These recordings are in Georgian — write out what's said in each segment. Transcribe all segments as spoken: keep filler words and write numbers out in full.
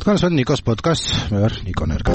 თქვენს ვარ ნიკოს პოდკასტ, მე ვარ ნიკო ნერგა.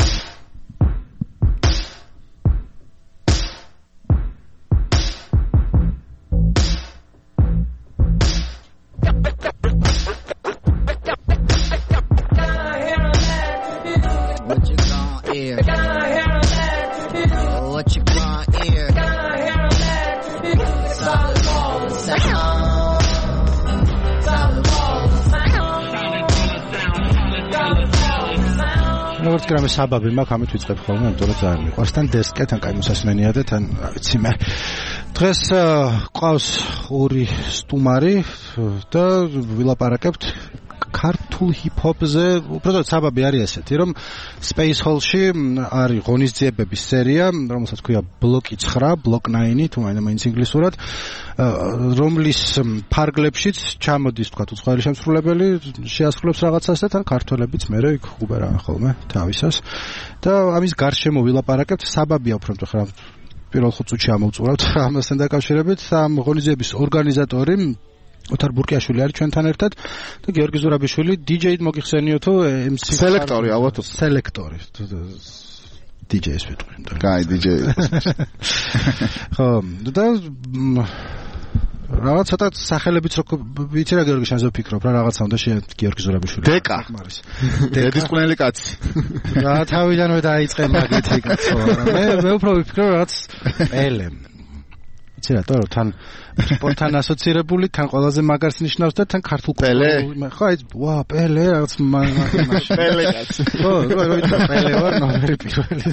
გრამი საბაბი მაქვს ამით ვიწყებ ხოლმე, ამიტომ რომ ძალიან მიყვარს. თან დესკე, თან კაი მოსასმენია და თან ვიცი მე. დღეს ყავს ორი სტუმარი და ვილაპარაკებთ ქართულ ჰიპ-ჰოპზე. უბრალოდ საბაბი არის ესეთი, რომ Space Hall-ში არის ღონისძიებების სერია, რომელსაც ქვია ბლოკი ცხრა, ბლოკ ნაინი, თუ მაინც ინგლისურად, რომლის ფარგლებშიც ჩამოდის თქვა უცხოელი შემსრულებელი, შეასრულებს რაღაცას და თან ქართველებიც მერე იქ უბერავენ ხოლმე თავისას. და ამის გარშემო ვილაპარაკებთ. საბაბია უფრო მეტყვი პირველ ხუთ წუთში ამოვწურავთ ამასთან დაკავშირებით. ამ ღონისძიების ორგანიზატორი ოთარ ბურკიაშვილი არის ჩვენთან ერთად და გიორგი ზურაბიშვილი, დიჯეი მოგიხსენიო თუ ემ სი სელექტორი, ალბათ სელექტორი. დიჯეის ვიტყვი. კაი, დიჯეი. ხო, და რაღაც ცოტა სახელებიც რო ვიცი რა გიორგი შენზე ვფიქრობ რა რაღაცა უნდა შე გიორგი ზურაბიშვილი. დეკა. დედის ყვნელი კაცი. რა თავიდანვე დაიწყე მაგითი კაცო. მე მე უფრო ვიფიქრობ რაღაც ელემ. იცი რა, თორე თან სპორტთან ასოცირებული, თან ყველაზე მაგარს ნიშნავს და თან ქართულ პელე. ხო, აი, ვა, პელე, რაღაც მაშინ. პელე კაცი. ხო, რო რო პელე ვარ, ნომერი პირველი.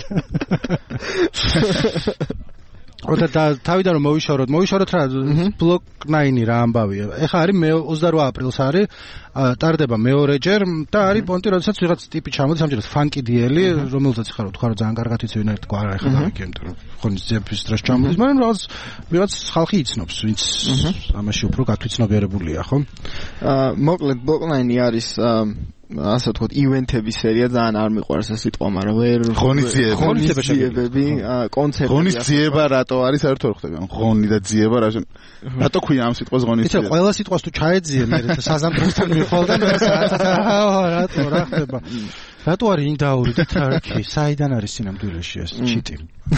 ოდა თავიდან რომ მოვიშოროთ, მოვიშოროთ რა ბლოკ ნაინი რა ამბავია. ეხლა არის მე ოცდარვა აპრილს არის, ტარდება მეორეჯერ და არის პონტი, როდესაც ვიღაც ტიპი ჩამოდის, ამჯერად ფანკი დიელი, რომელსაც ხარ თქვა რომ ძალიან კარგად იცი ვინ არის, თქვა რა ეხლა გამიგენთ რომ ღონისძიების დროს ჩამოდის, მაგრამ რაღაც ვიღაც ხალხი იცნობს, ვინც ამაში უფრო გათვითცნობიერებულია, ხო? აა მოკლედ ბლოკ ნაინი არის ასე ვთქვათ, ივენთების სერია, ძალიან არ მიყვარს ეს სიტყვა, მაგრამ ვერ ღონისძიება, ღონისძიებები, კონცერტები. ღონისძიება რატო არის, საერთოდ არ ხვდები. ღონი და ძიება რა შენ. რატო ქვია ამ სიტყვას ღონისძიება? იცი, ყველა სიტყვას თუ ჩაეძიე, მე საზამთროსთან მიხვალდა, რატო რა ხდება? რატო არის ინდაური და თარკი? საიდან არის სინამდვილეში ეს ჩიტი?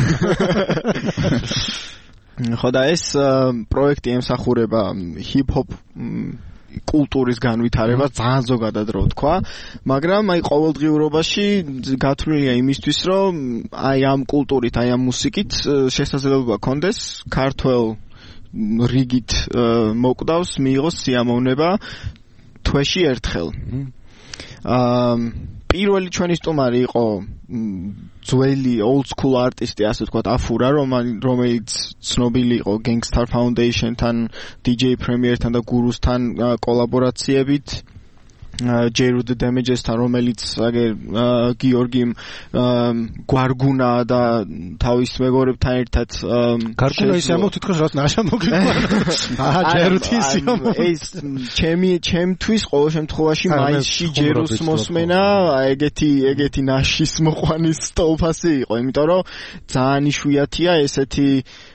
ხო და ეს პროექტი ემსახურება ჰიპ-ჰოპ კულტურის განვითარებას ძალიან ზოგადად რო ვთქვა, მაგრამ აი ყოველდღიურობაში გათვლილია იმისთვის, რომ აი ამ კულტურით, აი ამ მუსიკით შესაძლებლობა გქონდეს ქართველ რიგით მოკვდავს მიიღოს სიამოვნება თვეში ერთხელ. აა პირველი ჩვენი სტუმარი იყო ძველი old school artist-ი, ასე ვთქვათ, აფურა, რომელიც ცნობილი იყო Gangstar Foundation-თან, დიჯეი Premier-თან და Gurus-თან კოლაბორაციებით. Jeru the Damages-თან, რომელიც აგერ გიორგიმ გვარგუნა და თავის მეგობრებთან ერთად გარგუნა ისე ამო თვითონ რაც ნაშა მოგიყვარა. აა ჯერუთის ეს ჩემი ჩემთვის ყოველ შემთხვევაში მაისში ჯერუს მოსმენა ეგეთი ეგეთი ნაშის მოყვანის სტოლფასი იყო, იმიტომ რომ ძალიან იშვიათია ესეთი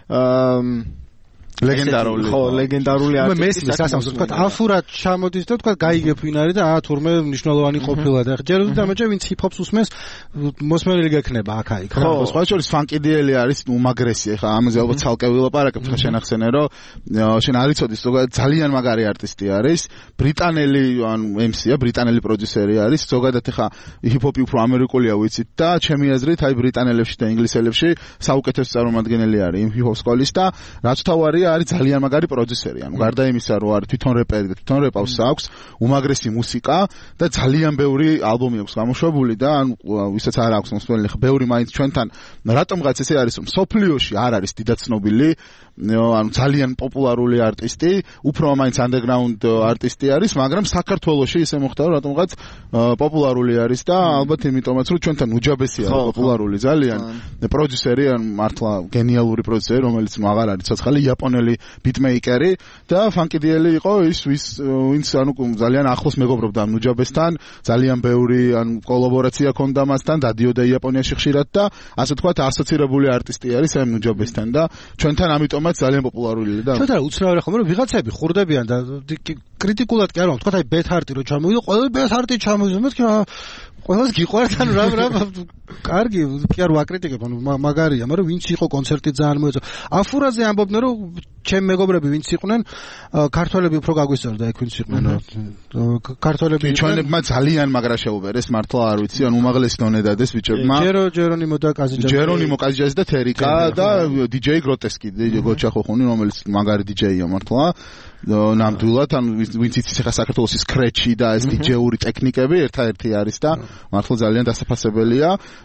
ლეგენდარული ხო ლეგენდარული არტისტი. მე მესმის ასამს ვთქვა, აფურად ჩამოდის და ვთქვა გაიგებ ვინ არის და აა თურმე მნიშვნელოვანი ყოფილა და ჯერ დამეჭე ვინც ჰიპ-ჰოპს უსმენს მოსმენილი გექნება აქ-აი. ხო, სხვა შორის ფანკი დიელი არის უმაგრესი. ეხლა ამაზე ალბათ ცალკე ვილაპარაკებთ, ხა შენ ახსენე რომ შენ არ იცოდი, ზოგადად ძალიან მაგარი არტისტი არის, ბრიტანელი ანუ ემ სია, ბრიტანელი პროდიუსერი არის, ზოგადად ეხლა ჰიპ-ჰოპი უფრო ამერიკულია ვიცით და ჩემი აზრით აი ბრიტანელებში და ინგლისელებში საუკეთესო წარმომადგენელი არის იმ ჰიპ-ჰოპ სკოლის და რაც თავარია არის ძალიან მაგარი პროდიუსერი. ანუ გარდა იმისა, რომ არის თვითონ რეპერი და თვითონ რეპავს აქვს, უმაგრესი მუსიკა და ძალიან ბევრი ალბომი აქვს გამოშვებული და ანუ ვისაც არ აქვს მოსმენელი, ხა ბევრი მაინც ჩვენთან რატომღაც ესე არის, რომ სოფლიოში არ არის დიდად ცნობილი, ანუ ძალიან პოპულარული არტისტი, უფრო მაინც underground არტისტი არის, მაგრამ საქართველოში ისე მოხდა, რომ რატომღაც პოპულარული არის და ალბათ იმიტომაც, რომ ჩვენთან უჯაბესია პოპულარული ძალიან პროდიუსერი, ანუ მართლა გენიალური პროდიუსერი, რომელიც ნუ აღარ არის ცოცხალი, იაპონელი ბიტმეიკერი და ფანკი დიელი იყო ის ვის ვინც ანუ ძალიან ახლოს მეგობრობდა ნუჯაბესთან, ძალიან ბევრი ანუ კოლაბორაცია ჰქონდა მასთან, დადიოდა იაპონიაში ხშირად და ასე თქვათ ასოცირებული არტისტი არის ამ ნუჯაბესთან და ჩვენთან ამიტომაც ძალიან პოპულარულია და ჩვენთან უცნაური ხომ რომ ვიღაცები ხურდებიან და კრიტიკულად კი არ ვთქვათ აი ბეთ არტი რო ჩამოვიდა, ყველა ბეთ არტი ჩამოვიდა, მეთქი ყველას გიყვართ ანუ რა რა კარგი კი არ ვაკრიტიკებ ანუ მაგარია მაგრამ ვინც იყო კონცერტი ძალიან მოეწონა აფურაზე ამბობდნენ რომ ჩემ მეგობრები ვინც იყვნენ ქართველები უფრო გაგვისწორდა ეგ ვინც იყვნენ ქართველები ჩვენებმა ძალიან მაგრა შეუბერეს მართლა არ ვიცი ან უმაღლესი დონე დადეს ბიჭებმა ჯერო ჯერონიმო და კაზიჯაზი ჯერონიმო კაზიჯაზი და თერიკა და დიჯეი გროტესკი გოჩა ხოხუნი რომელიც მაგარი დიჯეია მართლა ნამდვილად ან ვინც იცის ახლა საქართველოს სკრეჩი და ეს დიჯეური ტექნიკები ერთადერთი არის და მართლა ძალიან დასაფასებელია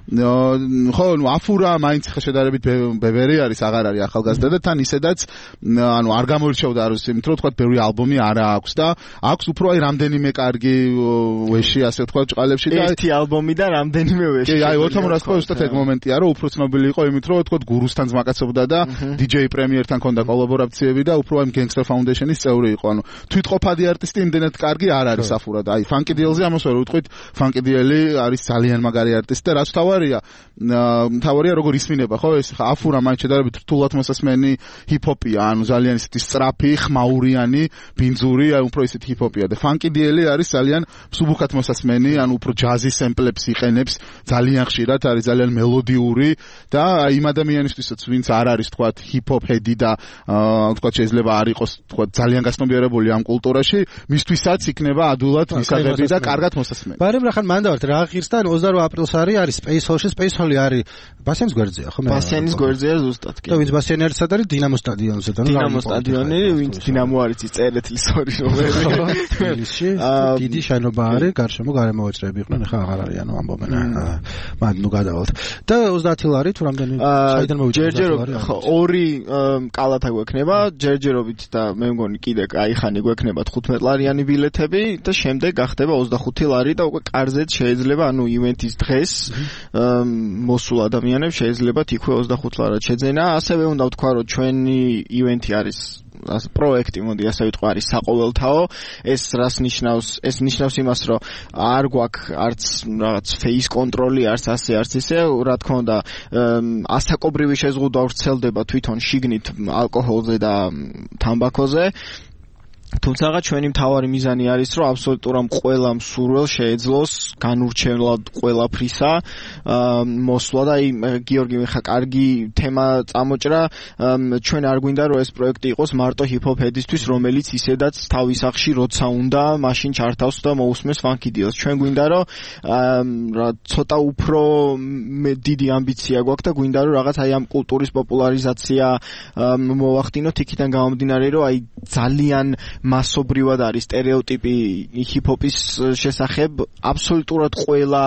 ხო ნუ აფურა მაინც შედარებით ბებერი არის აღარ არის ახალგაზრდა და თან ისედაც ანუ არ გამოირჩეოდა არის იმიტომ რომ თქვა ბევრი ალბომი არა აქვს და აქვს უფრო აი რამდენიმე კარგი ვეში ასე თქვა ჭყალებში და ერთი ალბომი და რამდენიმე ვეში კი აი ოთხმოცდაოთხ ზუსტად ეგ მომენტია რომ უფრო ცნობილი იყო იმით რომ თქვა გურუსთან ზმაკაცობდა და დიჯეი პრემიერთან ჰქონდა კოლაბორაციები და უფრო აი Gangster Foundation-ის წევრი იყო ანუ თვითყოფადი არტისტი იმდენად კარგი არ არის აფურა და აი Funky D-ელზე ამას ვერ ვიტყვით Funky D-ელი არის ძალიან მაგარი არტისტი და რაც თავარია თავარია როგორ ისმინება ხო ეს ხა აფურა მაინც შედარებით რთულად მოსასმენი ჰიპ-ჰოპია ანუ ძალიან ისეთი სწრაფი ხმაურიანი ბინძური აი უფრო ისეთი ჰიპ-ჰოპია და Funky D-ელი არის ძალიან მსუბუქად მოსასმენი ანუ უფრო ჯაზის სემპლებს იყენებს ძალიან ხშირად არის ძალიან მელოდიური და აი იმ ადამიანისთვისაც ვინც არ არის თქვა ჰიპ-ჰოპ ჰედი და თქვა შეიძლება არ იყოს თქვა ძალიან გასნობიერებული ამ კულტურაში მისთვისაც იქნება ადულად მისაღები და კარგად მოსასმენი მაგრამ რა ხან მანდ ვართ რა ღირს და ოცდაოთხ აპრილს არის არის Space Hall-ში Space Hall-ი არის ბასენის გვერდზეა ხო მე ბასენის გვერდზეა ზუსტად კი და ვინც ბასენი არის სად არის დინამო სტადიონზე და დინამო სტადიონი ვინც დინამო არის ის წერეთლის ორი რომელი თბილისში დიდი შენობა არის გარშემო გარემოეჭრები იყვნენ ახლა აღარ არიანო ამბობენ მან ნუ გადავალთ და ოცდაათი ლარი თუ რამდენი საიდან მოვიდა ჯერჯერობით ხო ორი კალათა გვექნება ჯერჯერობით და მე მგონი კიდე აი ხანი გვექნება თხუთმეტ ლარიანი ბილეთები და შემდეგ გახდება ოცდახუთი ლარი და უკვე კარზეც შეიძლება ანუ ივენტის დღეს მოსულ ადამიანებს შეიძლება თიქვე ოცდახუთ ლარად შეძენა ასევე უნდა ვთქვა რომ ჩვენი ივენტი არის ასე პროექტი მოდი ასე ვიტყვი არის საყოველთაო ეს რას ნიშნავს ეს ნიშნავს იმას რომ არ გვაქვს არც რაღაც face კონტროლი არც ასე არც ისე რა თქმა უნდა ასაკობრივი შეზღუდვა ვრცელდება თვითონ შიგნით ალკოჰოლზე და თამბაქოზე თუმცა ჩვენი მთავარი მიზანი არის რომ აბსოლუტურად ყველა მსურველ შეეძლოს განურჩევლად ყველაფრისა მოსვლა და აი გიორგი მიხა კარგი თემა წამოჭრა ჩვენ არ გვინდა რომ ეს პროექტი იყოს მარტო ჰიპ-ჰოპ ჰედისთვის რომელიც ისედაც თავის სახში როცა უნდა მაშინ ჩართავს და მოусმეს Funky D-ს ჩვენ გვინდა რომ რა ცოტა უფრო დიდი ამბიცია გვაქვს და გვინდა რომ რაღაც აი ამ კულტურის პოპულარიზაცია მოვახდინოთ იქიდან გამომდინარე რომ აი ძალიან მასობრივად არის სტერეოტიპი ჰიპ-ჰოპის შესახებ აბსოლუტურად ყველა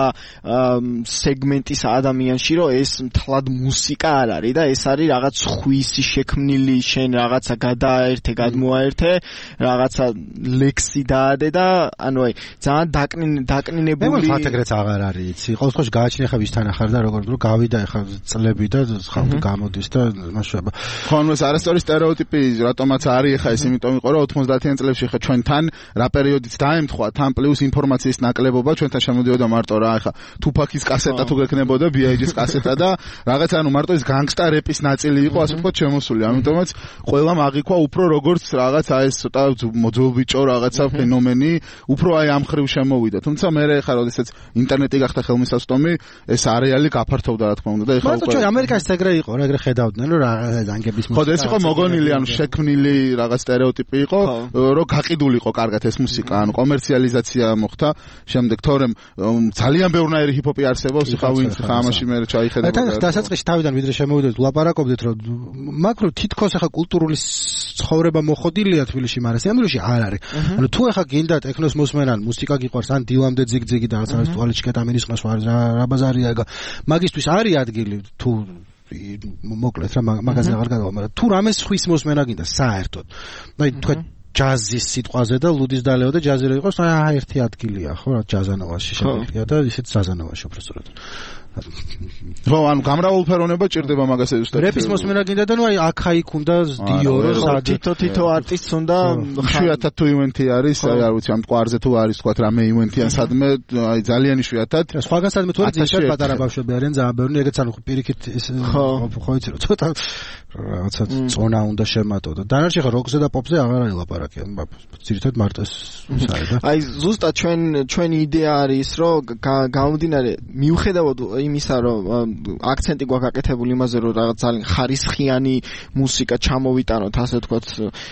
სეგმენტის ადამიანში რომ ეს მთლად მუსიკა არ არის და ეს არის რაღაც ხვისი შექმნილი შენ რაღაცა გადააერთე გადმოაერთე რაღაცა ლექსი დაადე და ანუ აი ძალიან დაკნინებული მე მართლა ეგრეც აღარ არის იცი ყოველ შემთხვევაში გააჩნია ხა ვისთან ახარ და როგორ რომ გავიდა ახლა წლები და ხალხი გამოდის და მასშტაბა ხო ანუ ეს არასწორი სტერეოტიპი რატომაც არის ხა ეს იმიტომ იყო რომ ოცდაათიან წლებში ხა ჩვენთან რა პერიოდიც დაემთხვა თან პლუს ინფორმაციის ნაკლებობა ჩვენთან შემოდიოდა მარტო რა ხა თუფაკის კასეტა თუ გექნებოდა ბი აი ჯის კასეტა და რაღაც ანუ მარტო ეს განგსტა რეპის ნაწილი იყო ასე ვთქვათ შემოსული ამიტომაც ყველამ აღიქვა უფრო როგორც რაღაც აი ეს ცოტა მოძულბიჭო რაღაცა ფენომენი უფრო აი ამ ხრივ შემოვიდა თუმცა მე ხა როდესაც ინტერნეტი გახდა ხელმისაწვდომი ეს არეალი გაფართოვდა რა თქმა უნდა და ეხლა უკვე ამერიკაში ეგრე იყო რა ეგრე ხედავდნენ რომ რა ზანგების მუსიკა ხო ეს იყო მოგონილი ანუ შექმნილი რაღაც სტერეოტიპი იყო რომ გაყიდულიყო კარგად ეს მუსიკა, ანუ კომერციალიზაცია მოხდა. შემდეგ თორემ ძალიან ბევრნაირი ჰიპ-ჰოპი არსებობს, ხა ვინც ხა ამაში მე ჩაიხედა. და დასაწყისში თავიდან ვიდრე შემოვიდეთ, ვლაპარაკობდით, რომ მაგრამ თითქოს ახლა კულტურული ცხოვრება მოხოდილია თბილისში, მაგრამ სიამოვნებაში არ არის. ანუ თუ ახლა გინდა ტექნოს მოსმენან, მუსიკა გიყვარს, ან დილამდე ზიგ-ზიგი და რაღაც არის თვალში კეტამინის ყავს, რა ბაზარია, მაგისთვის არის ადგილი თუ მოკლედ რა მაგაზე აღარ გადავა, მაგრამ თუ რამე ხვის მოსმენა გინდა საერთოდ. აი თქვა ჯაზის სიტყვაზე და ლუდის დალეო და ჯაზი რო იყოს, აი ერთი ადგილია, ხო რა ჯაზანოვაში შეგვიძლია და ისეთ ზაზანოვაში უბრალოდ. რო ანუ გამრავალფეროვნება ჭირდება მაგას ზუსტად რეპის მოსმენა გინდა და ნუ აი აქაიქ უნდა დიორო თითო თითო არტისტს უნდა იშვიათად თუ ივენთი არის აი არ ვიცი ამ მყარზე თუ არის თქვა რამე ივენთიან სადმე აი ძალიან იშვიათად სხვაგან სადმე თუ არის ძირითადად პატარა ბავშვები არიან ძალიან ბევრი ეგეც ანუ პირიქით ის ხო იცი რომ ცოტა რაღაცა წონა უნდა შემატო და დანარჩენ ხა როკზე და პოპზე აღარ აილაპარაკიან ძირითადად მარტოს საერთოდ აი ზუსტად ჩვენ ჩვენი იდეა არის რომ გამომდინარე მიუხედავად იმისა რომ აქცენტი გვაქვს გაკეთებული იმაზე რომ რაღაც ძალიან ხარისხიანი მუსიკა ჩამოვიტანოთ ასე ვთქვათ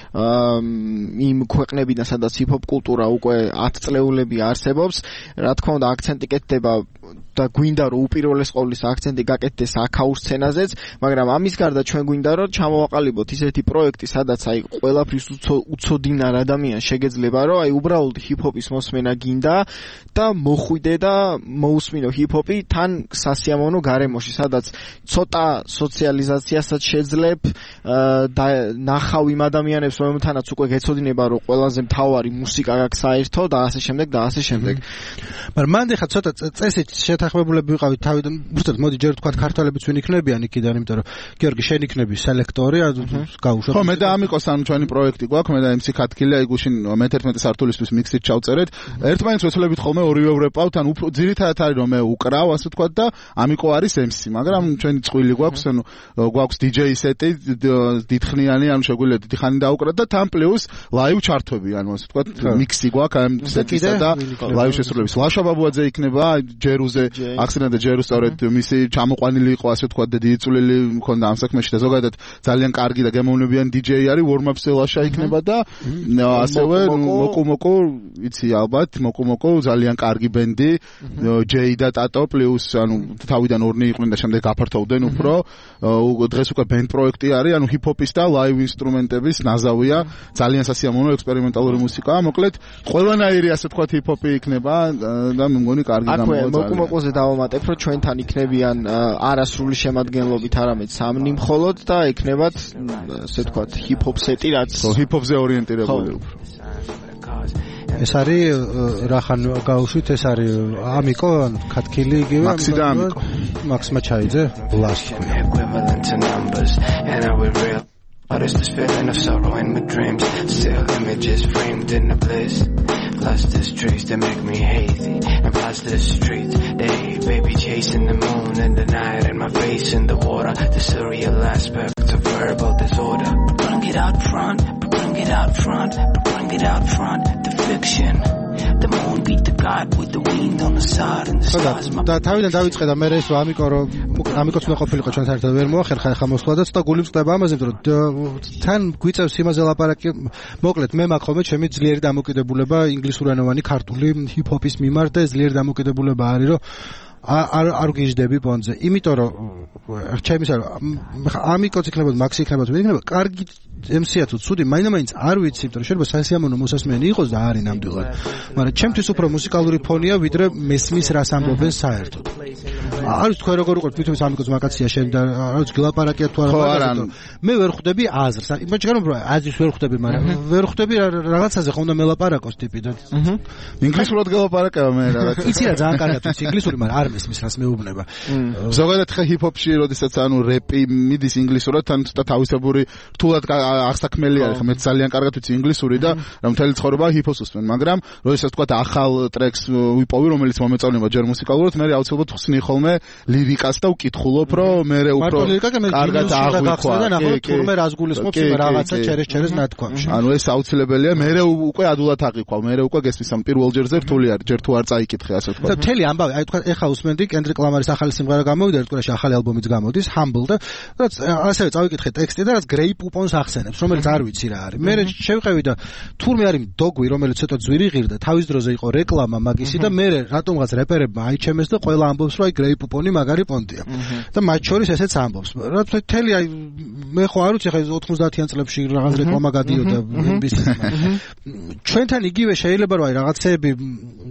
იმ ქვეყნებიდან სადაც ჰიპ-ჰოპ კულტურა უკვე ათი წლეულები არსებობს რა თქმა უნდა აქცენტი კეთდება და გვინდა რომ უპირველეს ყოვლის აქცენტი გაკეთდეს აქაურ სცენაზეც მაგრამ ამის გარდა ჩვენ გვინდა რომ ჩამოვაყალიბოთ ისეთი პროექტი სადაც აი ყველაფრის უცოდინარ ადამიანს შეგეძლება რომ აი უბრალოდ ჰიპ-ჰოპის მოსმენა გინდა და მოხვიდე და მოусმინო ჰიპ-ჰოპი თან სასიამოვნო გარემოში სადაც ცოტა სოციალიზაციასაც შეძლებ და ნახავ იმ ადამიანებს რომელთანაც უკვე გეცოდინება რომ ყველაზე მთავარი მუსიკა გაქვს საერთო და ასე შემდეგ და ასე შემდეგ მაგრამ მანდ ხა ცოტა წესით შეთანხმებულები ვიყავით თავიდან უბრალოდ მოდი ჯერ თქვა ქართველებიც ვინ იქნებიან იქიდან იმიტომ რომ გიორგი შენ იქნები სელექტორი გაუშვებ ხო მე და ამიკოს ანუ ჩვენი პროექტი გვაქვს მე და ემსი ქათქილი აი გუშინ მეთერთმეტე სართულისთვის მიქსით ჩავწერეთ ერთმანეთს ვეცვლებით ხოლმე ორივე ვრეპავთ ან უფრო ძირითადად არის რომ მე უკრავ ასე თქვა და ამიკო არის ემსი მაგრამ ჩვენი წყვილი გვაქვს ანუ გვაქვს დი-ჯეი სეტი დიდხნიანი ანუ შეგვიძლია დიდი ხანი დაუკრათ და თან პლუს ლაივ ჩართვები ანუ ასე თქვა მიქსი გვაქვს ამ სეტისა და ლაივ შესრულების ლაშა ბაბუაძე იქნება ჯერუზე აქცენტი და ჯერუს სწორედ მისი ჩამოყვანილი იყო ასე თქვა და დიიწულილი მქონდა ამ საქმეში და ზოგადად ძალიან კარგი და გემოვნებიანი დი-ჯეი არის ვორმაპზე ლაშა იქნება და ასევე მოკუ მოკუ იცი ალბათ მოკუ მოკუ ძალიან კარგი ბენდი ჯეი და ტატო პლუს ანუ თავიდან ორნი იყვნენ და შემდეგ გაფართოვდნენ უფრო დღეს უკვე ბენდ პროექტი არის ანუ ჰიპ-ჰოპის და ლაივ ინსტრუმენტების ნაზავია ძალიან სასიამოვნო ექსპერიმენტალური მუსიკაა მოკლედ ყველანაირი ასე თქვა ჰიპ-ჰოპი იქნება და მე მგონი კარგი გამოვა მოკუ მოკუზე დავამატებ რომ ჩვენთან იქნებიან არასრული შემადგენლობით არამედ სამნი მხოლოდ და იქნებათ ასე თქვა ჰიპ-ჰოპ სეტი რაც ჰიპ-ჰოპზე ორიენტირებული უფრო ეს არის რახან გაუშვით ეს არის ამიკო ქათქილი იგივე მაქსი და ამიკო მაქსმა ჩაიძე ბლას What is this feeling of sorrow in my dreams? Still images framed in the bliss. Plus this trees that make me hazy. And plus this streets. They baby chasing the moon in the night. And my face in the water. The surreal aspect of verbal disorder. Bring it out front. Bring it out front. Bring it out front. The fiction. The moon beat the god with the wind on the side and the stars. და თავიდან დავიწყე და მე ეს ამიკო რომ ამიკოც უნდა ყოფილიყო ჩვენ საერთოდ ვერ მოახერხა ხა მოსვლა და ცოტა გული მწყდება ამაზე რომ თან გვიწევს იმაზე ლაპარაკი მოკლედ მე მაქვს ხოლმე ჩემი ძლიერი დამოკიდებულება ინგლისურენოვანი ქართული ჰიპ-ჰოპის მიმართ და ძლიერი დამოკიდებულება არის რომ არ არ გიждები პონზე იმიტომ რომ ჩემი ამიკოც იქნებოდა მაქსი იქნებოდა მე იქნება კარგი ემსია თუ ცუდი მაინდა-მაინც არ ვიცი იმიტომ რომ შეიძლება სასიამოვნო მოსასმენი იყოს და არის ნამდვილად მაგრამ ჩემთვის უფრო მუსიკალური ფონია ვიდრე მესმის რას ამბობენ საერთოდ არის თქვენ როგორ უყურებთ თვითონ ამიკოც მაკაცია შენ და არის გლაპარაკია თუ არა მე ვერ ხვდები აზრს იმაჩ განო აზრს ვერ ხვდები მაგრამ ვერ ხვდები რაღაცაზე ხომ უნდა მელაპარაკოს ტიპი და ინგლისურად გელაპარაკება მე რაღაც იცი რა ძალიან კარგად ვიცი ინგლისური მაგრამ არ მესმის რას მეუბნება ზოგადად ხა ჰიპ-ჰოპში როდესაც ანუ რეპი მიდის ინგლისურად თან ცოტა თავისებური რთულად აღსაქმელი არის მე ძალიან კარგად ვიცი ინგლისური და რა მთელი ცხოვრება ჰიპ-ჰოპს უსმენ მაგრამ როდესაც თქვა ახალ ტრეკს ვიპოვი რომელიც მომეწონება ჯერ მუსიკალურად მე აუცილებლად ხსნი ხოლმე ლირიკას და ვკითხულობ რომ მე უფრო კარგად აღვიქვა და ნახო თურმე რას გულისხმობს იმ რაღაცა ჩერეს ჩერეს ნათქვამში ანუ ეს აუცილებელია მე უკვე ადულად აღვიქვა მე უკვე გესმის ამ პირველ ჯერზე რთული არის ჯერ თუ არ წაიკითხე ასე თქვა და მთელი ამბავი აი თქვა ეხა უსმენდი კენდრიკ ლამარის ახალი სიმღერა გამოვიდა ერთ კვირაში ახალი ალბომიც გამოდის Humble და რაც ასევე წავიკითხე ტექსტი და რაც Grey Poupons ახსენებს რომელიც არ ვიცი რა არის მე შევყევი და თურმე არის დოგვი რომელიც ცოტა ძვირი ღირდა თავის დროზე იყო რეკლამა მაგისი და მე რატომღაც რეპერებმა აიჩემეს და ყველა ამბობს რომ აი Grey Pouponi მაგარი პონტია და მათ შორის ესეც ამბობს რა თელი აი მე ხო არ ვიცი ხა ოთხმოცდაათიან წლებში რაღაც რეკლამა გადიოდა ბიზნესმა ჩვენთან იგივე შეიძლება რომ აი რაღაცეები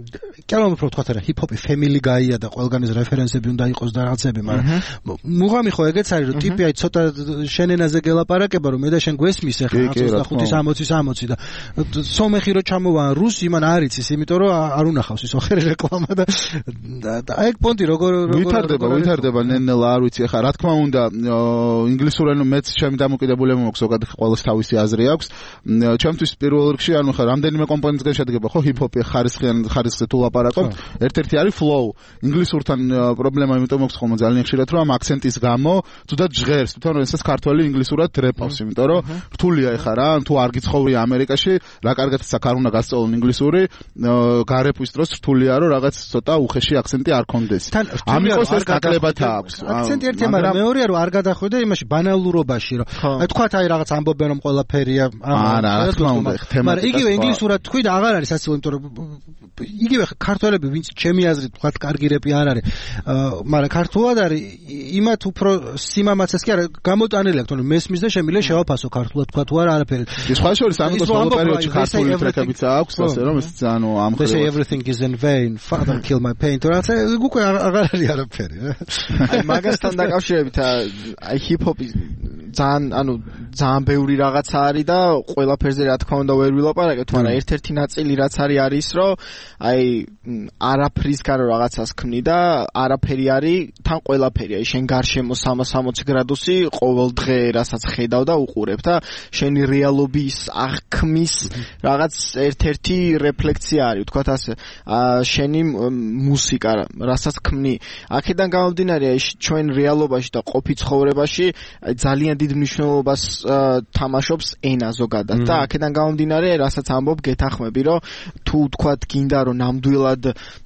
კერამ უფრო თქვა რა ჰიპ-ჰოპი family guy-ია და ყველგანის რეფერენსები უნდა იყოს და რაღაცები, მაგრამ მუღამი ხო ეგეც არის, რომ ტიპი აი ცოტა შენენაზე გელაპარაკება, რომ მე და შენ გვესმის ახლა ოცდახუთი სამოცი სამოცი და სომეხი რო ჩამოვან რუსი, მან არ იცის, იმიტომ რომ არ უნახავს ის ოხერი რეკლამა და და აი პონტი როგორ როგორ ვითარდება, ვითარდება ნენელა არ ვიცი ახლა რა თქმა უნდა ინგლისურენო მეც ჩემი დამოკიდებულება მაქვს, ზოგადად ყოველს თავისი აზრი აქვს. ჩემთვის პირველ რიგში ანუ ხა რამდენიმე კომპონენტისგან შედგება ხო ჰიპ-ჰოპი ხარისხიან ხარისხზე თუ ლაპარაკობთ. ერთ-ერთი არის flow. ინგლისურთან პრობლემა იმიტომ მაქვს ხოლმე ძალიან ხშირად რომ ამ აქცენტის გამო თუდად ჟღერს, თვითონ ესეც ქართველი ინგლისურად რეპავს, იმიტომ რომ რთულია ეხა რა, თუ არ გიცხოვრია ამერიკაში, რა კარგადაც აქ არ უნდა გასწავლონ ინგლისური, გარეფვის დროს რთულია რომ რაღაც ცოტა უხეში აქცენტი არ კონდეს. ამიტომ ეს გაკლებათა აქვს. აქცენტი ერთი, მაგრამ მეორეა რომ არ გადახვიდე იმაში ბანალურობაში, რომ აი თქვათ აი რაღაც ამბობენ რომ ყველაფერია, არა, რა თქმა უნდა, თემატიკა. მაგრამ იგივე ინგლისურად თქვი და აღარ არის სასწავლო, იმიტომ რომ იგივე ქართველები ვინც ჩემი აზრით თქვათ კარგი რეპი არ არის, მაგრამ ქართულად არის იმათ უფრო სიმამაცეს კი არა გამოტანილი აქვს, თორემ მესმის და შემიძლია შევაფასო ქართულად თქვა თუ არა არაფერი. ის სხვა შორის ამიტომ ბოლო პერიოდში ქართული ტრეკებიც აქვს, ასე რომ ეს ანუ ამ ხელ. They say everything is in vain. Father kill my pain. თუ რაღაცა უკვე აღარ არის არაფერი. აი მაგასთან დაკავშირებით აი ჰიპ-ჰოპი ძალიან ანუ ძალიან ბევრი რაღაცა არის და ყველაფერზე რა თქმა უნდა ვერ ვილაპარაკებთ, მაგრამ ერთ-ერთი ნაწილი რაც არის არის ის, რომ აი არაფრის გარო რაღაცას ქმნი და არაფერი არის თან ყველაფერი. აი შენ გარშემო სამას სამოცი გრადუსი ყოველ დღე რასაც ხედავ და უყურებ და შენი რეალობის აღქმის რაღაც ერთ-ერთი რეფლექსია არის, ვთქვათ ასე. შენი მუსიკა რასაც ქმნი. აქედან გამომდინარე აი ჩვენ რეალობაში და ყოფი ცხოვრებაში ძალიან დიდ მნიშვნელობას თამაშობს ენა ზოგადად და აქედან გამომდინარე რასაც ამბობ გეთახმები, რომ თუ თქვათ გინდა რომ ნამდვილად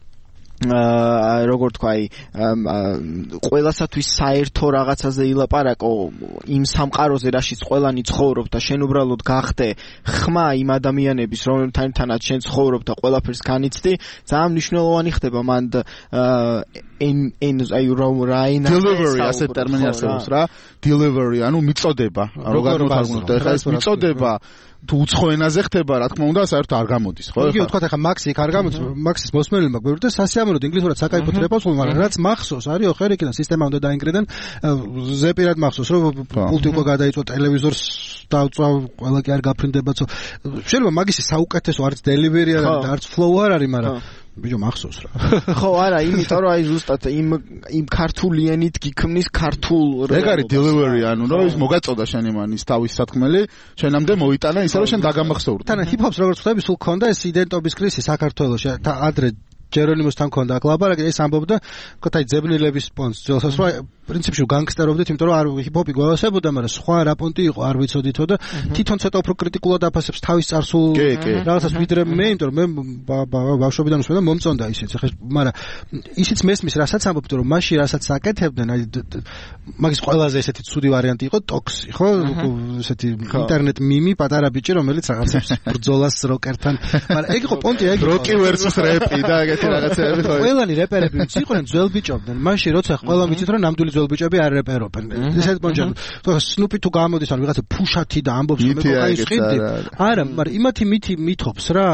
აა როგორ თქვა აი ყველასათვის საერთო რაღაცაზე ილაპარაკო იმ სამყაროზე რაშიც ყველანი ცხოვრობ და შენ უბრალოდ გახდე ხმა იმ ადამიანების რომელთანაც შენ ცხოვრობ და ყველაფერს განიცდი, ძალიან მნიშვნელოვანი ხდება მან εν εν აი რა ენა delivery ასეთ ტერმინი არსებობს რა, delivery ანუ მიწოდება, როგორ ვთქვათ ეხლა ეს მიწოდება თუ უცხო ენაზე ხდება, რა თქმა უნდა, საერთოდ არ გამოდის, ხო? იგივე თქვა ახლა მაქსი იქ არ გამოდის, მაქსის მოსმენელმა გვერდ და სასიამოვნოდ ინგლისურად საკაიფოდ რეპავს, მაგრამ რაც მახსოვს, არის ოხერი იქიდან სისტემა უნდა დაინგრედან, ზეპირად მახსოვს, რომ პულტი უკვე გადაიწვა ტელევიზორს დავწვა, ყველა კი არ გაფრინდება, შეიძლება მაგისი საუკეთესო არც delivery არ არის და არც flow არ არის, მაგრამ ბიჭო მახსოვს რა. ხო, არა, იმიტომ რომ აი ზუსტად იმ იმ ქართული ენით გიქმნის ქართულ ეგ არის delivery, ანუ რომ ის მოგაწოდა შენ იმანის თავის სათქმელი, შენამდე მოიტანა ისე რომ შენ დაგამახსოვრდი. თან ჰიპ-ჰოპს როგორც ხვდები, სულ ქონდა ეს იდენტობის კრიზისი საქართველოში. ადრე ჯერონიმოსთან ქონდა აქ ლაპარაკი, ეს ამბობდა, ვთქვათ აი ძებნილების პონს ძველსაც, რომ პრინციპში განგსტერობდით, იმიტომ რომ არ ჰიპ-ჰოპი გვევასებოდა, მაგრამ სხვა რა პონტი იყო, არ ვიცოდითო და თვითონ ცოტა უფრო კრიტიკულად აფასებს თავის წარსულ რაღაცას ვიდრე მე, იმიტომ რომ მე ბავშვობიდან უსმენდა მომწონდა ისიც, ხა, მაგრამ ისიც მესმის, რასაც ამბობთ, რომ მაშინ რასაც აკეთებდნენ, აი მაგის ყველაზე ესეთი ცუდი ვარიანტი იყო ტოქსი, ხო? ესეთი ინტერნეტ მიმი, პატარა ბიჭი, რომელიც რაღაცებს ბრძოლას როკერთან, მაგრამ ეგ იყო პონტი, ეგ როკი versus რეპი და ეგეთი რაღაცები ხო? ყველანი რეპერები იყვნენ ძველ ბიჭობდნენ, მაშინ როცა ყველა ვიცით რომ ნამდვილი ძველ ბიჭები არ რეპერობენ. ესეთ პონჯები. თუ სნუპი თუ გამოდის, ან ვიღაცა ფუშათი და ამბობს რომ მე კოკაინს ყიდდი. არა, მაგრამ იმათი მითი მithობს რა.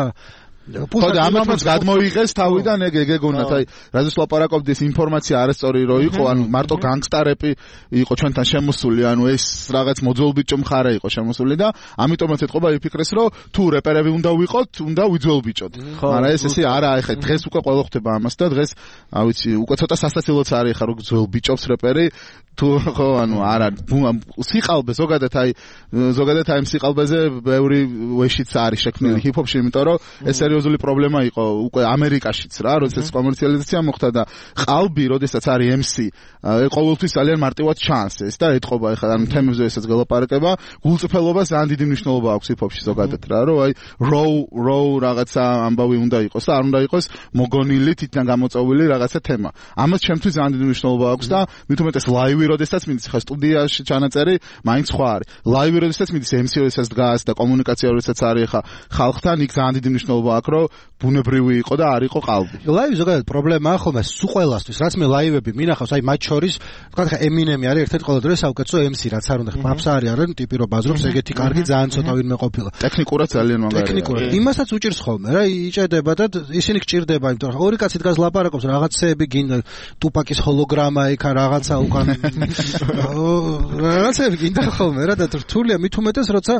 ხო და ამას გადმოიღეს თავიდან ეგ ეგეგონათ, აი რაზეც ლაპარაკობდი ეს ინფორმაცია არასწორი რო იყო, ანუ მარტო განგსტარები იყო ჩვენთან შემოსული, ანუ ეს რაღაც მოძველ ბიჭო მხარე იყო შემოსული და ამიტომაც ეთყობა იფიქრეს რომ თუ რეპერები უნდა ვიყოთ, უნდა ვიძველ ბიჭოთ. მაგრამ ეს ესე არა, ეხა დღეს უკვე ყველა ხდება ამას და დღეს, აი ვიცი, უკვე ცოტა სასაცილოც არის ეხა რომ ძველ ბიჭობს რეპერი თუ ხო ანუ არა სიყალბე ზოგადად აი ზოგადად აი სიყალბეზე ბევრი ვეშიც არის შექმნილი ჰიპ-ჰოპში, იმიტომ რომ ეს სერიოზული პრობლემა იყო უკვე ამერიკაშიც რა, როდესაც კომერციალიზაცია მოხდა და ყალბი, როდესაც არის em c, ყოველთვის ძალიან მარტივად ჩანს ეს და ეთყობა ეხლა ანუ თემებზე ესაც გელაპარაკება, გულწრფელობას ძალიან დიდი მნიშვნელობა აქვს ჰიპ-ჰოპში ზოგადად რა, რომ აი row row რაღაცა ამბავი უნდა იყოს და არ უნდა იყოს მოგონილი თითქოს გამოწვეული რაღაცა თემა. ამას ჩემთვის ძალიან დიდი მნიშვნელობა აქვს და მით უმეტეს live როდესაც მიდის ხა სტუდიაში ჩანაწერი, მაინც სხვა არის. Live როდესაც მიდის em c როდესაც დგას და კომუნიკაცია როდესაც არის ხა ხალხთან, იქ ძალიან დიდი მნიშვნელობა აქვს რომ ბუნებრივი იყო და არ იყო ყალბი. ლაივი ზოგადად პრობლემაა ხოლმე სულ ყველასთვის, რაც მე ლაივები მინახავს, აი მათ შორის, თქვა ხა ემინემი არის ერთ-ერთი ყოველდღე საუკეთესო ემ სი, რაც არ უნდა ხა პაპს არის არა ტიპი რო ბაზრობს ეგეთი კარგი ძალიან ცოტა ვინმე ყოფილა. ტექნიკურად ძალიან მაგარია. ტექნიკურად. იმასაც უჭირს ხოლმე რა, იჭედება და ისინი გჭირდება, იმიტომ რომ ორი კაცი დგას ლაპარაკობს, რაღაცეები გინდა, ტუპაკის ჰოლოგრამა იქ რაღაცა უკან რაღაცეები გინდა ხოლმე რა და რთულია მით უმეტეს როცა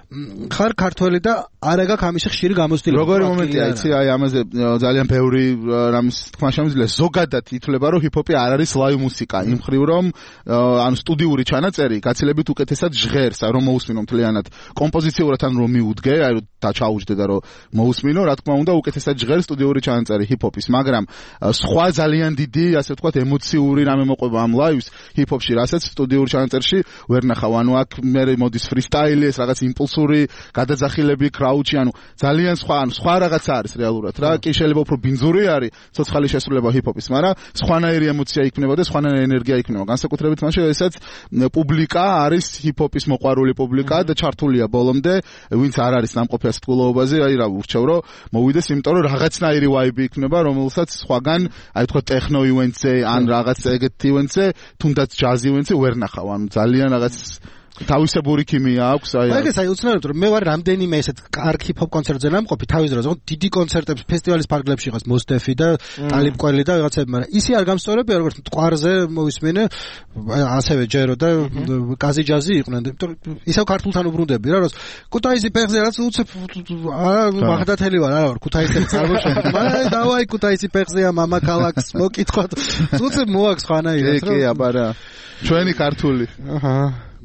ხარ ქართველი და არ აგაქვს ამის ხშირი გამოცდილება. როგორი მომენტია იცი აი ამაზე ძალიან ბევრი რამის თქმა შემიძლია ზოგადად ითვლება რომ ჰიპ-ჰოპი არ არის ლაივ მუსიკა იმ ხრივ რომ ანუ სტუდიური ჩანაწერი გაცილებით უკეთესად ჟღერს რომ მოусმინო მთლიანად კომპოზიციურად ან რომ მიუდგე აი რომ დაჩაუჯდე და რომ მოусმინო რა თქმა უნდა უკეთესად ჟღერს სტუდიური ჩანაწერი ჰიპ-ჰოპის მაგრამ სხვა ძალიან დიდი ასე ვთქვათ ემოციური რამე მოყვება ამ ლაივს ჰიპ-ჰოპში რასაც სტუდიურ ჩანაწერში ვერ ნახავ ანუ აქ მე მოდის ფრისტაილი ეს რაღაც იმპულსური გადაძახილები კრაუჩი ანუ ძალიან სხვა ანუ სხვა რაღაცა არის რეალურად რა კი შეიძლება უფრო ბინძური არის ცოცხალი შესრულება ჰიპ-ჰოპის მაგრამ სხვანაირი ემოცია იქნება და სხვანაირი ენერგია იქნება განსაკუთრებით მაშინ ესაც პუბლიკა არის ჰიპ-ჰოპის მოყვარული პუბლიკა და ჩართულია ბოლომდე ვინც არ არის ნამყოფი ასეთულობაზე აი რა ურჩევ რომ მოვიდეს იმიტომ რომ რაღაცნაირი ვაიბი იქნება რომელსაც სხვაგან აი თქვა ტექნო ივენტზე ან რაღაც ეგეთ ივენტზე თუნდაც ჯაზ ივენტზე ვერ ნახავ ანუ ძალიან რაღაც თავისებური ქიმია აქვს აი ეგეც აი უცნაურად რომ მე ვარ რამდენიმე ესეთ კარგ ჰიპ-ჰოპ კონცერტზე ნამყოფი თავის დროზე ხო დიდი კონცერტებს ფესტივალის ფარგლებში იყავს მოსდეფი და ტალიბკველი და ვიღაცები მაგრამ ისი არ გამსწორებია როგორც მტკვარზე მოვისმენე ასევე ჯერო და კაზი ჯაზი იყვნენ იმიტომ ისევ ქართულთან უბრუნდები რა როს კუთაისი ფეხზე რაც უცებ არა მაგდათელი ვარ არა ვარ კუთაისელი წარმოშობილი მაგრამ დავაი კუთაისი ფეხზეა მამა ქალაქს მოკითხოთ უცებ მოაქვს ხანაირად რა კი აბარა ჩვენი ქართული აჰა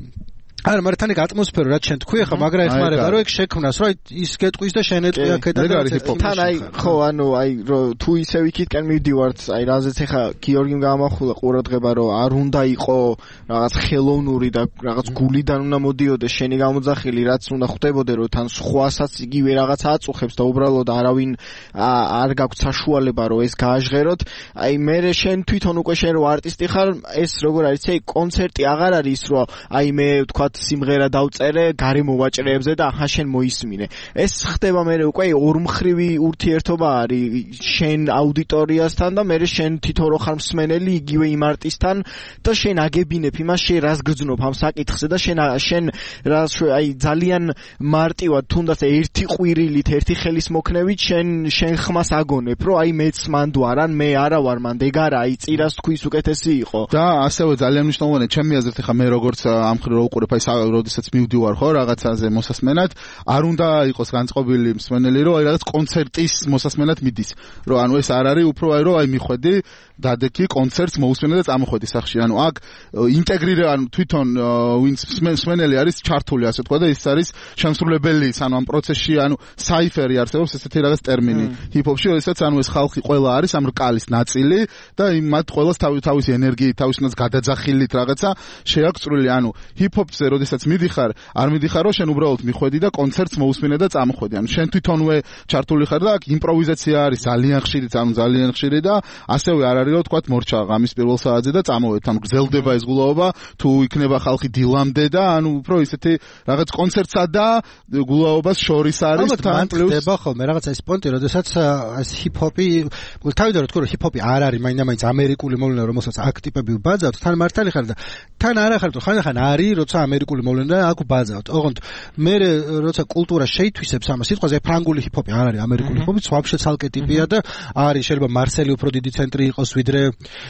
არა, მაგრამ თან ეგ ატმოსფერო რაც შენ თქვი ახლა, მაგრამ ეხმარება რომ ეგ შექმნას, რომ ის გეტყვის და შენ ეტყვი აქედა და თან აი ხო, ანუ აი რომ თუ ისე ვიქითკენ მივდივართ, აი რაზეც ახლა გიორგიმ გამახულა ყურადღება რომ არ უნდა იყო რაღაც ხელოვნური და რაღაც გულიდან უნდა მოდიოდეს შენი გამოძახილი, რაც უნდა ხვდებოდე რომ თან სხვასაც იგივე რაღაც აწუხებს და უბრალოდ არავინ არ გაქვს საშუალება რომ ეს გააჟღეროთ. აი მე შენ თვითონ უკვე შენ რო არტისტი ხარ, ეს როგორ არის, აი კონცერტი აღარ არის რომ აი მე თქვა სიმღერა დავწერე გარემო ვაჭრეებზე და ახლა შენ მოისმინე. ეს ხდება მე უკვე ორმხრივი ურთიერთობა არის შენ აუდიტორიასთან და მე შენ თვითონ რო ხარ მსმენელი იგივე იმ არტისტთან და შენ აგებინებ იმას შენ რას გძნობ ამ საკითხზე და შენ შენ რას აი ძალიან მარტივად თუნდაც ერთი ყვირილით ერთი ხელის მოქნევით შენ შენ ხმას აგონებ რომ აი მეც მანდ ვარ ან მე არა ვარ მანდ ეგ არა აი წირას თქვის უკეთესი იყო და ასევე ძალიან მნიშვნელოვანია ჩემი აზრით ახლა მე როგორც ამ ხრივ რო უყურებ აი როდესაც მივდივარ ხო რაღაცაზე მოსასმენად არ უნდა იყოს განწყობილი მსმენელი რომ აი რაღაც კონცერტის მოსასმენად მიდის რომ ანუ ეს არ არის უფრო აი რომ აი მიხვედი დადექი კონცერტს მოусმენე და წამოხვედი სახში ანუ აქ ინტეგრირე ანუ თვითონ ვინც მსმენელი არის ჩართული ასე თქვა და ის არის შემსრულებელი ანუ ამ პროცესში ანუ საიფერი არსებობს ესეთი რაღაც ტერმინი ჰიპ-ჰოპში როდესაც ანუ ეს ხალხი ყველა არის ამ რკალის ნაწილი და მათ ყველას თავისი ენერგიით თავისნაც გადაძახილით რაღაცა შეაქწრული ანუ ჰიპ-ჰოპზე როდესაც მიდიხარ, არ მიდიხარ რომ შენ უბრალოდ მიხვედი და კონცერტს მოусმინე და წამოხვედი. ანუ შენ თვითონვე ჩართული ხარ და აქ იმპროვიზაცია არის ძალიან ხშირი, ანუ ძალიან ხშირი და ასევე არ არის რომ თქვა მორჩა ღამის პირველ საათზე და წამოვედ. ანუ გრძელდება ეს გულაობა, თუ იქნება ხალხი დილამდე და ანუ უფრო ისეთი რაღაც კონცერტსა და გულაობას შორის არის თან პლუს ხდება ხოლმე რაღაცა ეს პონტი, როდესაც ეს ჰიპ-ჰოპი, თავიდან რომ თქვი რომ ჰიპ-ჰოპი არ არის მაინდა-მაინც ამერიკული მოვლენა, რომელსაც აქ ტიპები ვბაძავთ, თან მართალი ხარ და თან არა ხარ, ხან-ხან არის როცა ამერიკული მოვლენა აქ ვბაძავთ. ოღონდ მე როცა კულტურა შეითვისებს ამას სიტყვაზე ფრანგული ჰიპ-ჰოპი არ არის ამერიკული ჰიპ-ჰოპი, ვაფშე ცალკე ტიპია და არის შეიძლება მარსელი უფრო დიდი ცენტრი იყოს ვიდრე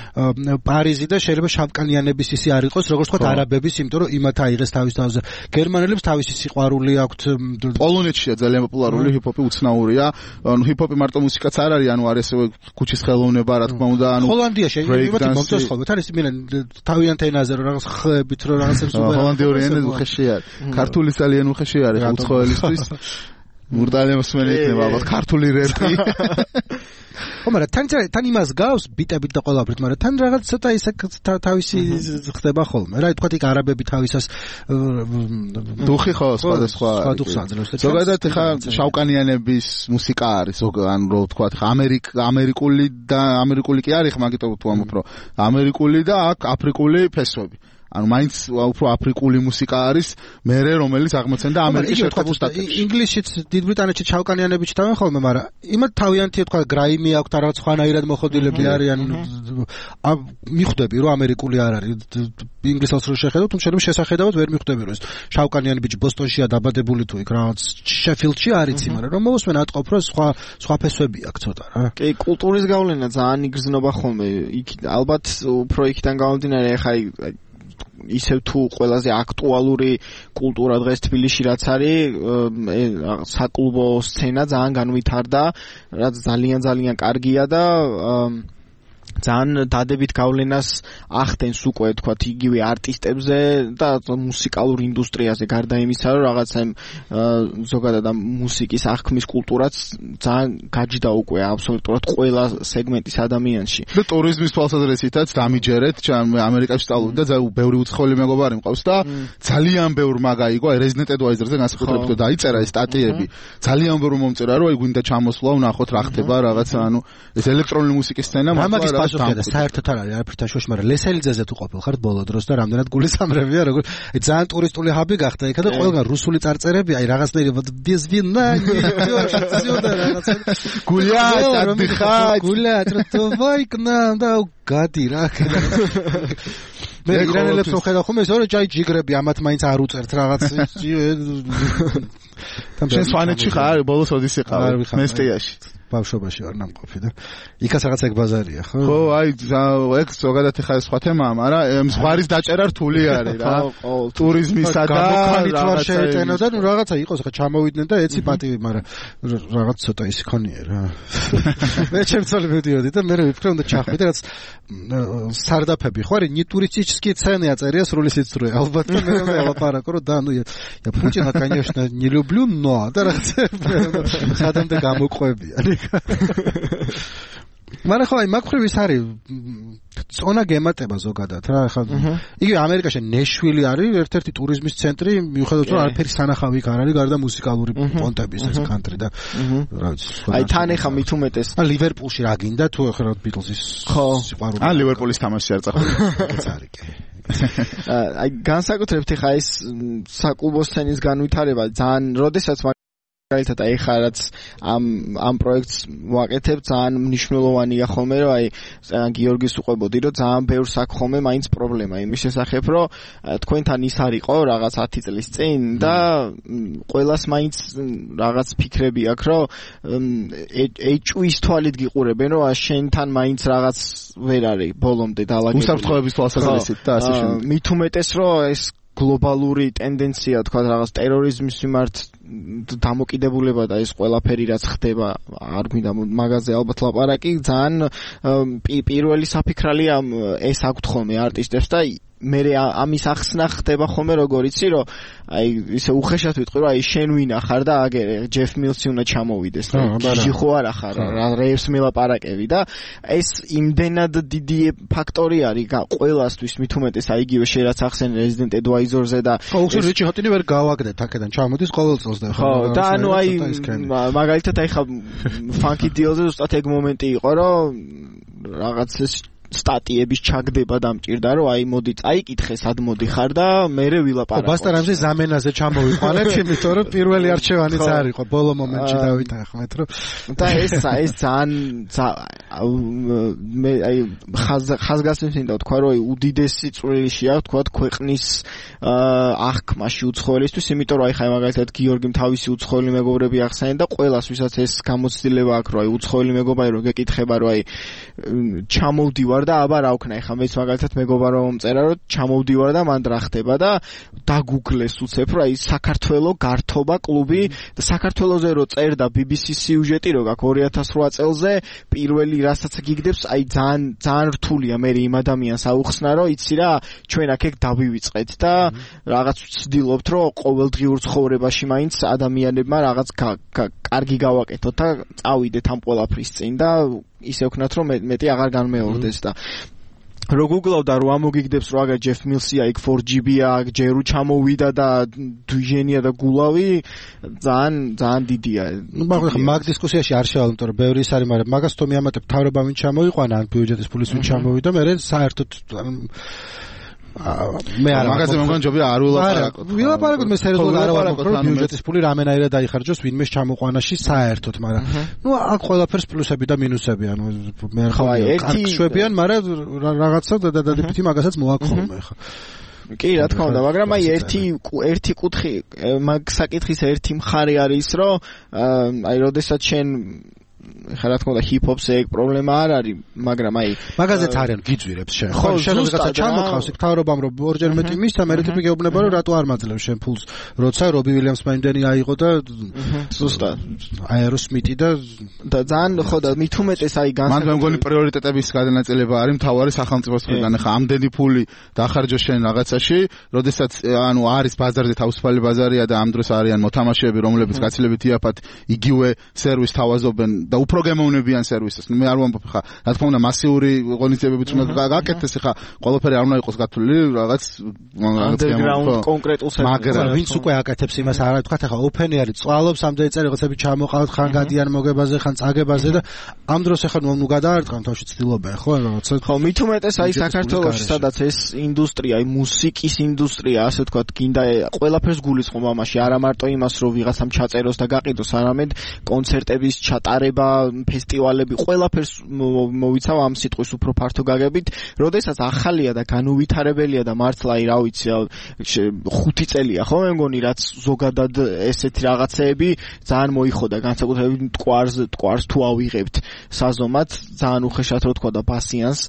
პარიზი და შეიძლება შავკანიანების ისი არ იყოს როგორც თქვა არაბების, იმიტომ რომ იმათ აიღეს თავის თავზე. გერმანელებს თავისი სიყვარული აქვთ. პოლონეთშია ძალიან პოპულარული ჰიპ-ჰოპი უცნაურია. ანუ ჰიპ-ჰოპი მარტო მუსიკაც არ არის, ანუ არის ასევე ქუჩის ხელოვნება, რა თქმა უნდა, ანუ ჰოლანდიაში იმათი მომწონს ხოლმე. თან ის მიან თავიანთ ენაზე რომ რაღაც ხებით რომ რაღაცებს უბრალოდ ჰოლანდიური ენა უხეში არის. ქართული ძალიან უხეში არის უცხოელისთვის. მურდალე მოსმენი იქნება ალბათ ქართული რეპი. ხო, მაგრამ თან თან იმას გავს ბიტებით და ყველაფრით, მაგრამ თან რაღაც ცოტა ისე თავისი ხდება ხოლმე. რა თქვა იქ არაბები თავისას დუხი ხო სხვადასხვა. ზოგადად ხა შავკანიანების მუსიკა არის, ან რო თქვა ხა ამერიკ ამერიკული და ამერიკული კი არის, მაგიტო თუ ამ უფრო ამერიკული და აქ აფრიკული ფესვები. ანუ მაინც უფრო აფრიკული მუსიკა არის მერე რომელიც აღმოცენდა ამერიკის ერთ-ერთ შტატებში. ინგლისშიც დიდ ბრიტანეთში ჩავკანიანები ჩთავენ ხოლმე, მაგრამ იმათ თავიანთი თქვა გრაიმი აქვს და რაღაც ხვანაირად მოხოდილები არიან. მიხვდები რომ ამერიკული არ არის. ინგლისელს რო შეხედავ, თუმცა შეიძლება შესახედავად ვერ მიხვდები რომ ეს შავკანიანი ბიჭი ბოსტონშია დაბადებული თუ იქ რაღაც შეფილდში არიცი, მაგრამ რომ მოусმენ ატყობ რომ სხვა სხვა ფესვები აქვს ცოტა რა. კი, კულტურის გავლენა ძალიან იგრძნობა ხოლმე. იქ ალბათ უფრო იქიდან გამომდინარე ახლა ისევ თუ ყველაზე აქტუალური კულტურა დღეს თბილისში რაც არის საკლუბო სცენა ძალიან განვითარდა, რაც ძალიან ძალიან კარგია და ძალიან დადებით გავლენას ახდენს უკვე თქვათ იგივე არტისტებზე და მუსიკალურ ინდუსტრიაზე გარდა იმისა რომ რაღაცა ზოგადად ამ მუსიკის აღქმის კულტურაც ძალიან გაჯდა უკვე აბსოლუტურად ყველა სეგმენტის ადამიანში და ტურიზმის თვალსაზრისითაც დამიჯერეთ ამერიკაში სწავლობდი და ძალიან ბევრი უცხოელი მეგობარი მყავს და ძალიან ბევრ მაგა იყო Resident Advisor-ზე განსაკუთრებით დაიწერა ეს სტატიები ძალიან ბევრი მომწერა რომ აი გვინდა ჩამოსვლა ვნახოთ რა ხდება რაღაცა ანუ ეს ელექტრონული მუსიკის სცენა მაგრამ და საერთოდ არ არის არაფერთან შუაში, მაგრამ ლესელიძეზე თუ ყოფილ ხარ ბოლო დროს და რამდენად გულისამრებია, როგორ ძალიან ტურისტული ჰაბი გახდა იქა და ყველგან რუსული წარწერები, აი რაღაცნაირი без вина, отсюда რაღაცა გულია წადიხარ, გულია давай к нам და გადი რა. მე ირანელებს რო ხედავ ხომ ეს ორი ჯაი ჯიგრები ამათ მაინც არ უწერთ რაღაც შენ სვანეთში ხარ ბოლოს ოდის იყავ მესტიაში ბავშვობაში ვარ ნამყოფი და იქაც რაღაც ეგ ბაზარია ხო? ხო, აი ეგ ზოგადად ხა სხვა თემაა, მაგრამ ზღვარის დაჭერა რთული არის რა. ტურიზმისა და გამოყენით შეეტენო და ნუ რაღაცა იყოს ხა ჩამოვიდნენ და ეცი პატივი, მაგრამ რაღაც ცოტა ის ქონია რა. მე ჩემწოლი მივდიოდი და მე ვიფიქრე უნდა ჩახვიდე რაც სარდაფები ხო არის нетуристические цены აწერია სრული სიცრუე ალბათ და მე ელაპარაკო რომ და ნუ я Путина конечно не люблю но და რაღაცა სადამდე გამოყვებიან მაგრამ ხო აი მაგხრივ ის არის წონა გემატება ზოგადად რა ხა იგივე ამერიკაში ნეშვილი არის ერთ-ერთი ტურიზმის ცენტრი მიუხედავად რომ არაფერი სანახავი იქ არ არის გარდა მუსიკალური პონტების ეს კანტრი და რა ვიცი აი თან ეხა მით უმეტეს ა ლივერპულში რა გინდა თუ ეხლა ბიტლზის ხო ა ლივერპულის თამაში არ წახო ეს არის კი აი განსაკუთრებით ეხა ეს საკლუბო სცენის განვითარება ძალიან როდესაც მაგალითად აი ხა რაც ამ ამ პროექტს ვაკეთებ ძალიან მნიშვნელოვანია ხოლმე რომ აი გიორგის უყვებოდი რომ ძალიან ბევრს აქვს ხოლმე მაინც პრობლემა იმის შესახებ რომ თქვენთან ის არისო რაღაც ათი წლის წინ და ყველას მაინც რაღაც ფიქრები აქვს რომ ეჭვის თვალით გიყურებენ რომ შენთან მაინც რაღაც ვერ არის ბოლომდე დაალაგებული უსაფრთხოების თვალსაზრისით და ასე შემდეგ მით უმეტეს რომ ეს გლობალური ტენდენცია თქვა რაღაც ტერორიზმის მიმართ დამოკიდებულება და ეს ყველაფერი რაც ხდება არ გვინდა მაგაზე ალბათ ლაპარაკი ძალიან პირველი საფიქრალია ეს აქვთ ხოლმე არტისტებს და მე ამის ახსნა ხდება ხოლმე როგორ იცი რომ აი ისე უხეშად ვიტყვი რომ აი შენ ვინა ხარ და აგერე ჯეფ მილსი უნდა ჩამოვიდეს და ჯი ხო არა ხარ რა რეებს მელაპარაკები და ეს იმდენად დიდი ფაქტორი არის ყველასთვის მით უმეტეს აი იგივე შენ რაც ახსენ Resident Advisor-ზე და ხო უხეშ რიჩი ჰოტინი ვერ გავაგდეთ აქედან ჩამოდის ყოველ წელს და ხო და ანუ აი მაგალითად აი ხა Funky Deal-ზე ზუსტად ეგ მომენტი იყო რომ რაღაც ეს სტატიების ჩაგდება დამჭირდა რომ აი მოდი წაიკითხე სად მოდი ხარ და მერე ვილაპარაკო. ბასტარამზე ზამენაზე ჩამოვიყვანეთ, იმიტომ რომ პირველი არჩევანიც არ იყო ბოლო მომენტში დავითანხმეთ რომ და ეს ეს ძალიან მე აი ხაზგასმენდა თქვა რომ აი უდიდესი წვლილი აქვს თქვა ქვეყნის აღქმაში უცხოელისთვის, იმიტომ რომ აი ხა მაგალითად გიორგიმ თავისი უცხოელი მეგობრები ახსენენ და ყველას ვისაც ეს გამოცდილება აქვს რომ აი უცხოელი მეგობარი რომ გეკითხება რომ აი ჩამოვდივარ და აბა რა ვქნა ეხა მეც მაგალითად მეგობარო მომწერა რომ ჩამოვდივარ და მანდ რა ხდება და დაგუგლეს უცებ რომ აი საქართველოს გართობა კლუბი და საქართველოზე რო წერდა ბი ბი სი სიუჟეტი რო გაქვს ორი ათას რვა წელზე პირველი რასაც გიგდებს აი ძალიან ძალიან რთულია მე იმ ადამიანს აუხსნა რომ იცი რა ჩვენ აქ ეგ დავივიწყეთ და რაღაც ვცდილობთ რომ ყოველდღიურ ცხოვრებაში მაინც ადამიანებმა რაღაც კარგი გავაკეთოთ და წავიდეთ ამ ყველაფრის წინ და ისე ვქნათ რომ მეტი აღარ განმეორდეს და რო გუგლავდა რომ ამოგიგდებს რომ აგა ჯეფ მილსია იქ ფორ ჯი ბია ჯერუ ჩამოვიდა და დუჟენია და გულავი ძალიან ძალიან დიდია ნუ მაგრამ მაგ დისკუსიაში არ შევალ იმიტომ რომ ბევრი ის არის მაგრამ მაგას თო მიამატებ თავრობა ვინ ჩამოიყვანა ან ბიუჯეტის ფულის ვინ ჩამოვიდა მე საერთოდ მე არა მაგაზე მე მგონი ჯობია არ ვილაპარაკოთ. ვილაპარაკოთ მე სერიოზულად არ ვარ, რომ ბიუჯეტის პული რამენაირად დაიხარჯოს ვინმე ჩამოყვანაში საერთოდ, მაგრამ ნუ აქ ყველაფერს პლუსები და მინუსები, ანუ მე არ ხარ კარგ შვებიან, მაგრამ რაღაცა დადადებით მაგასაც მოაქვს ხოლმე ხა. კი, რა თქმა უნდა, მაგრამ აი ერთი ერთი კუთხი მაგ საკითხის ერთი მხარე არის, რომ აი როდესაც შენ ხა რა თქმა უნდა ჰიპ-ჰოპს ეგ პრობლემა არ არის, მაგრამ აი მაგაზეც არიან გიძვირებს შენ. ხო, შენ რაღაცა ჩამოყავს იქ თავრობამ რომ ორჯერ მეტი მისცა, მე თვითონ გეუბნება რომ რატო არ მაძლევს შენ ფულს, როცა რობი ვილიამსმა იმდენი აიღო და ზუსტად აეროსმიტი და და ძალიან ხო და მით უმეტეს აი განსაკუთრებით მან მგონი პრიორიტეტების გადანაწილება არის მთავარი სახელმწიფოს მხრიდან. ხა ამდენი ფული დახარჯო შენ რაღაცაში, როდესაც ანუ არის ბაზარზე თავისუფალი ბაზარია და ამ დროს არიან მოთამაშეები, რომლებიც გაცილებით იაფად იგივე სერვისს თავაზობენ და უფრო გემოვნებიან სერვისს. მე არ ვამბობ ხა, რა თქმა უნდა მასიური ღონისძიებებიც უნდა გაკეთდეს ხა, ყველაფერი არ უნდა იყოს გათვლილი რაღაც underground კონკრეტულ სერვისს. მაგრამ ვინც უკვე აკეთებს იმას არა თქვა ხა, ოფენი არის, წვალობს ამდენი წელი რაღაცები ჩამოყავთ ხან გადიან მოგებაზე, ხან წაგებაზე და ამ დროს ხა ნუ გადაარტყან თავში ცდილობენ ხო რაღაცა. ხო, მით უმეტეს აი საქართველოში სადაც ეს ინდუსტრია, აი მუსიკის ინდუსტრია, ასე ვთქვათ, გინდა ყველაფერს გულისხმობ ამაში, არა მარტო იმას, რომ ვიღაცამ ჩაწეროს და გაყიდოს, არამედ კონცერტების ჩატარება ფესტივალები ყველაფერს მოვიცავ ამ სიტყვის უფრო ფართო გაგებით, როდესაც ახალია და განუვითარებელია და მართლა აი რა ვიცი ხუთი წელია ხო მე მგონი რაც ზოგადად ესეთი რაღაცეები ძალიან მოიხოდა განსაკუთრებით მტკვარს მტკვარს თუ ავიღებთ საზომად ძალიან უხეშად რო თქვა და ბასიანს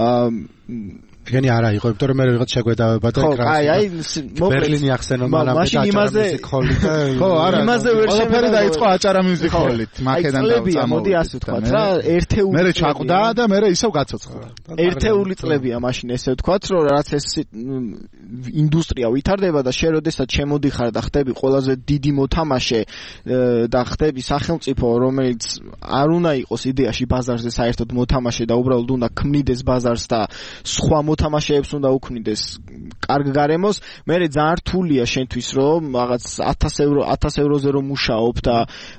ეგენი არა იყო, იმიტომ რომ მე რაღაც შეგვედავება და კრას. ხო, აი, აი, ბერლინი ახსენო, მაგრამ მაშინ იმაზე ხოლი და ხო, არა. იმაზე ვერ ყველაფერი დაიწყო აჭარა მუსიკოლით, მაქედან წლებია, მოდი ასე ვთქვათ რა, ერთეული. მე ჩაყდა და მე ისევ გაცოცხლდა. ერთეული წლებია მაშინ ესე ვთქვათ, რომ რაც ეს ინდუსტრია ვითარდება და შე როდესაც შემოდიხარ და ხდები ყველაზე დიდი მოთამაშე და ხდები სახელმწიფო, რომელიც არ უნდა იყოს იდეაში ბაზარზე საერთოდ მოთამაშე და უბრალოდ უნდა ქმნიდეს ბაზარს და სხვა მოთამაშეებს უნდა უქმნიდეს კარგ გარემოს, მე ძალიან რთულია შენთვის რომ რაღაც ათას ევრო ათას ევროზე რომ მუშაობ და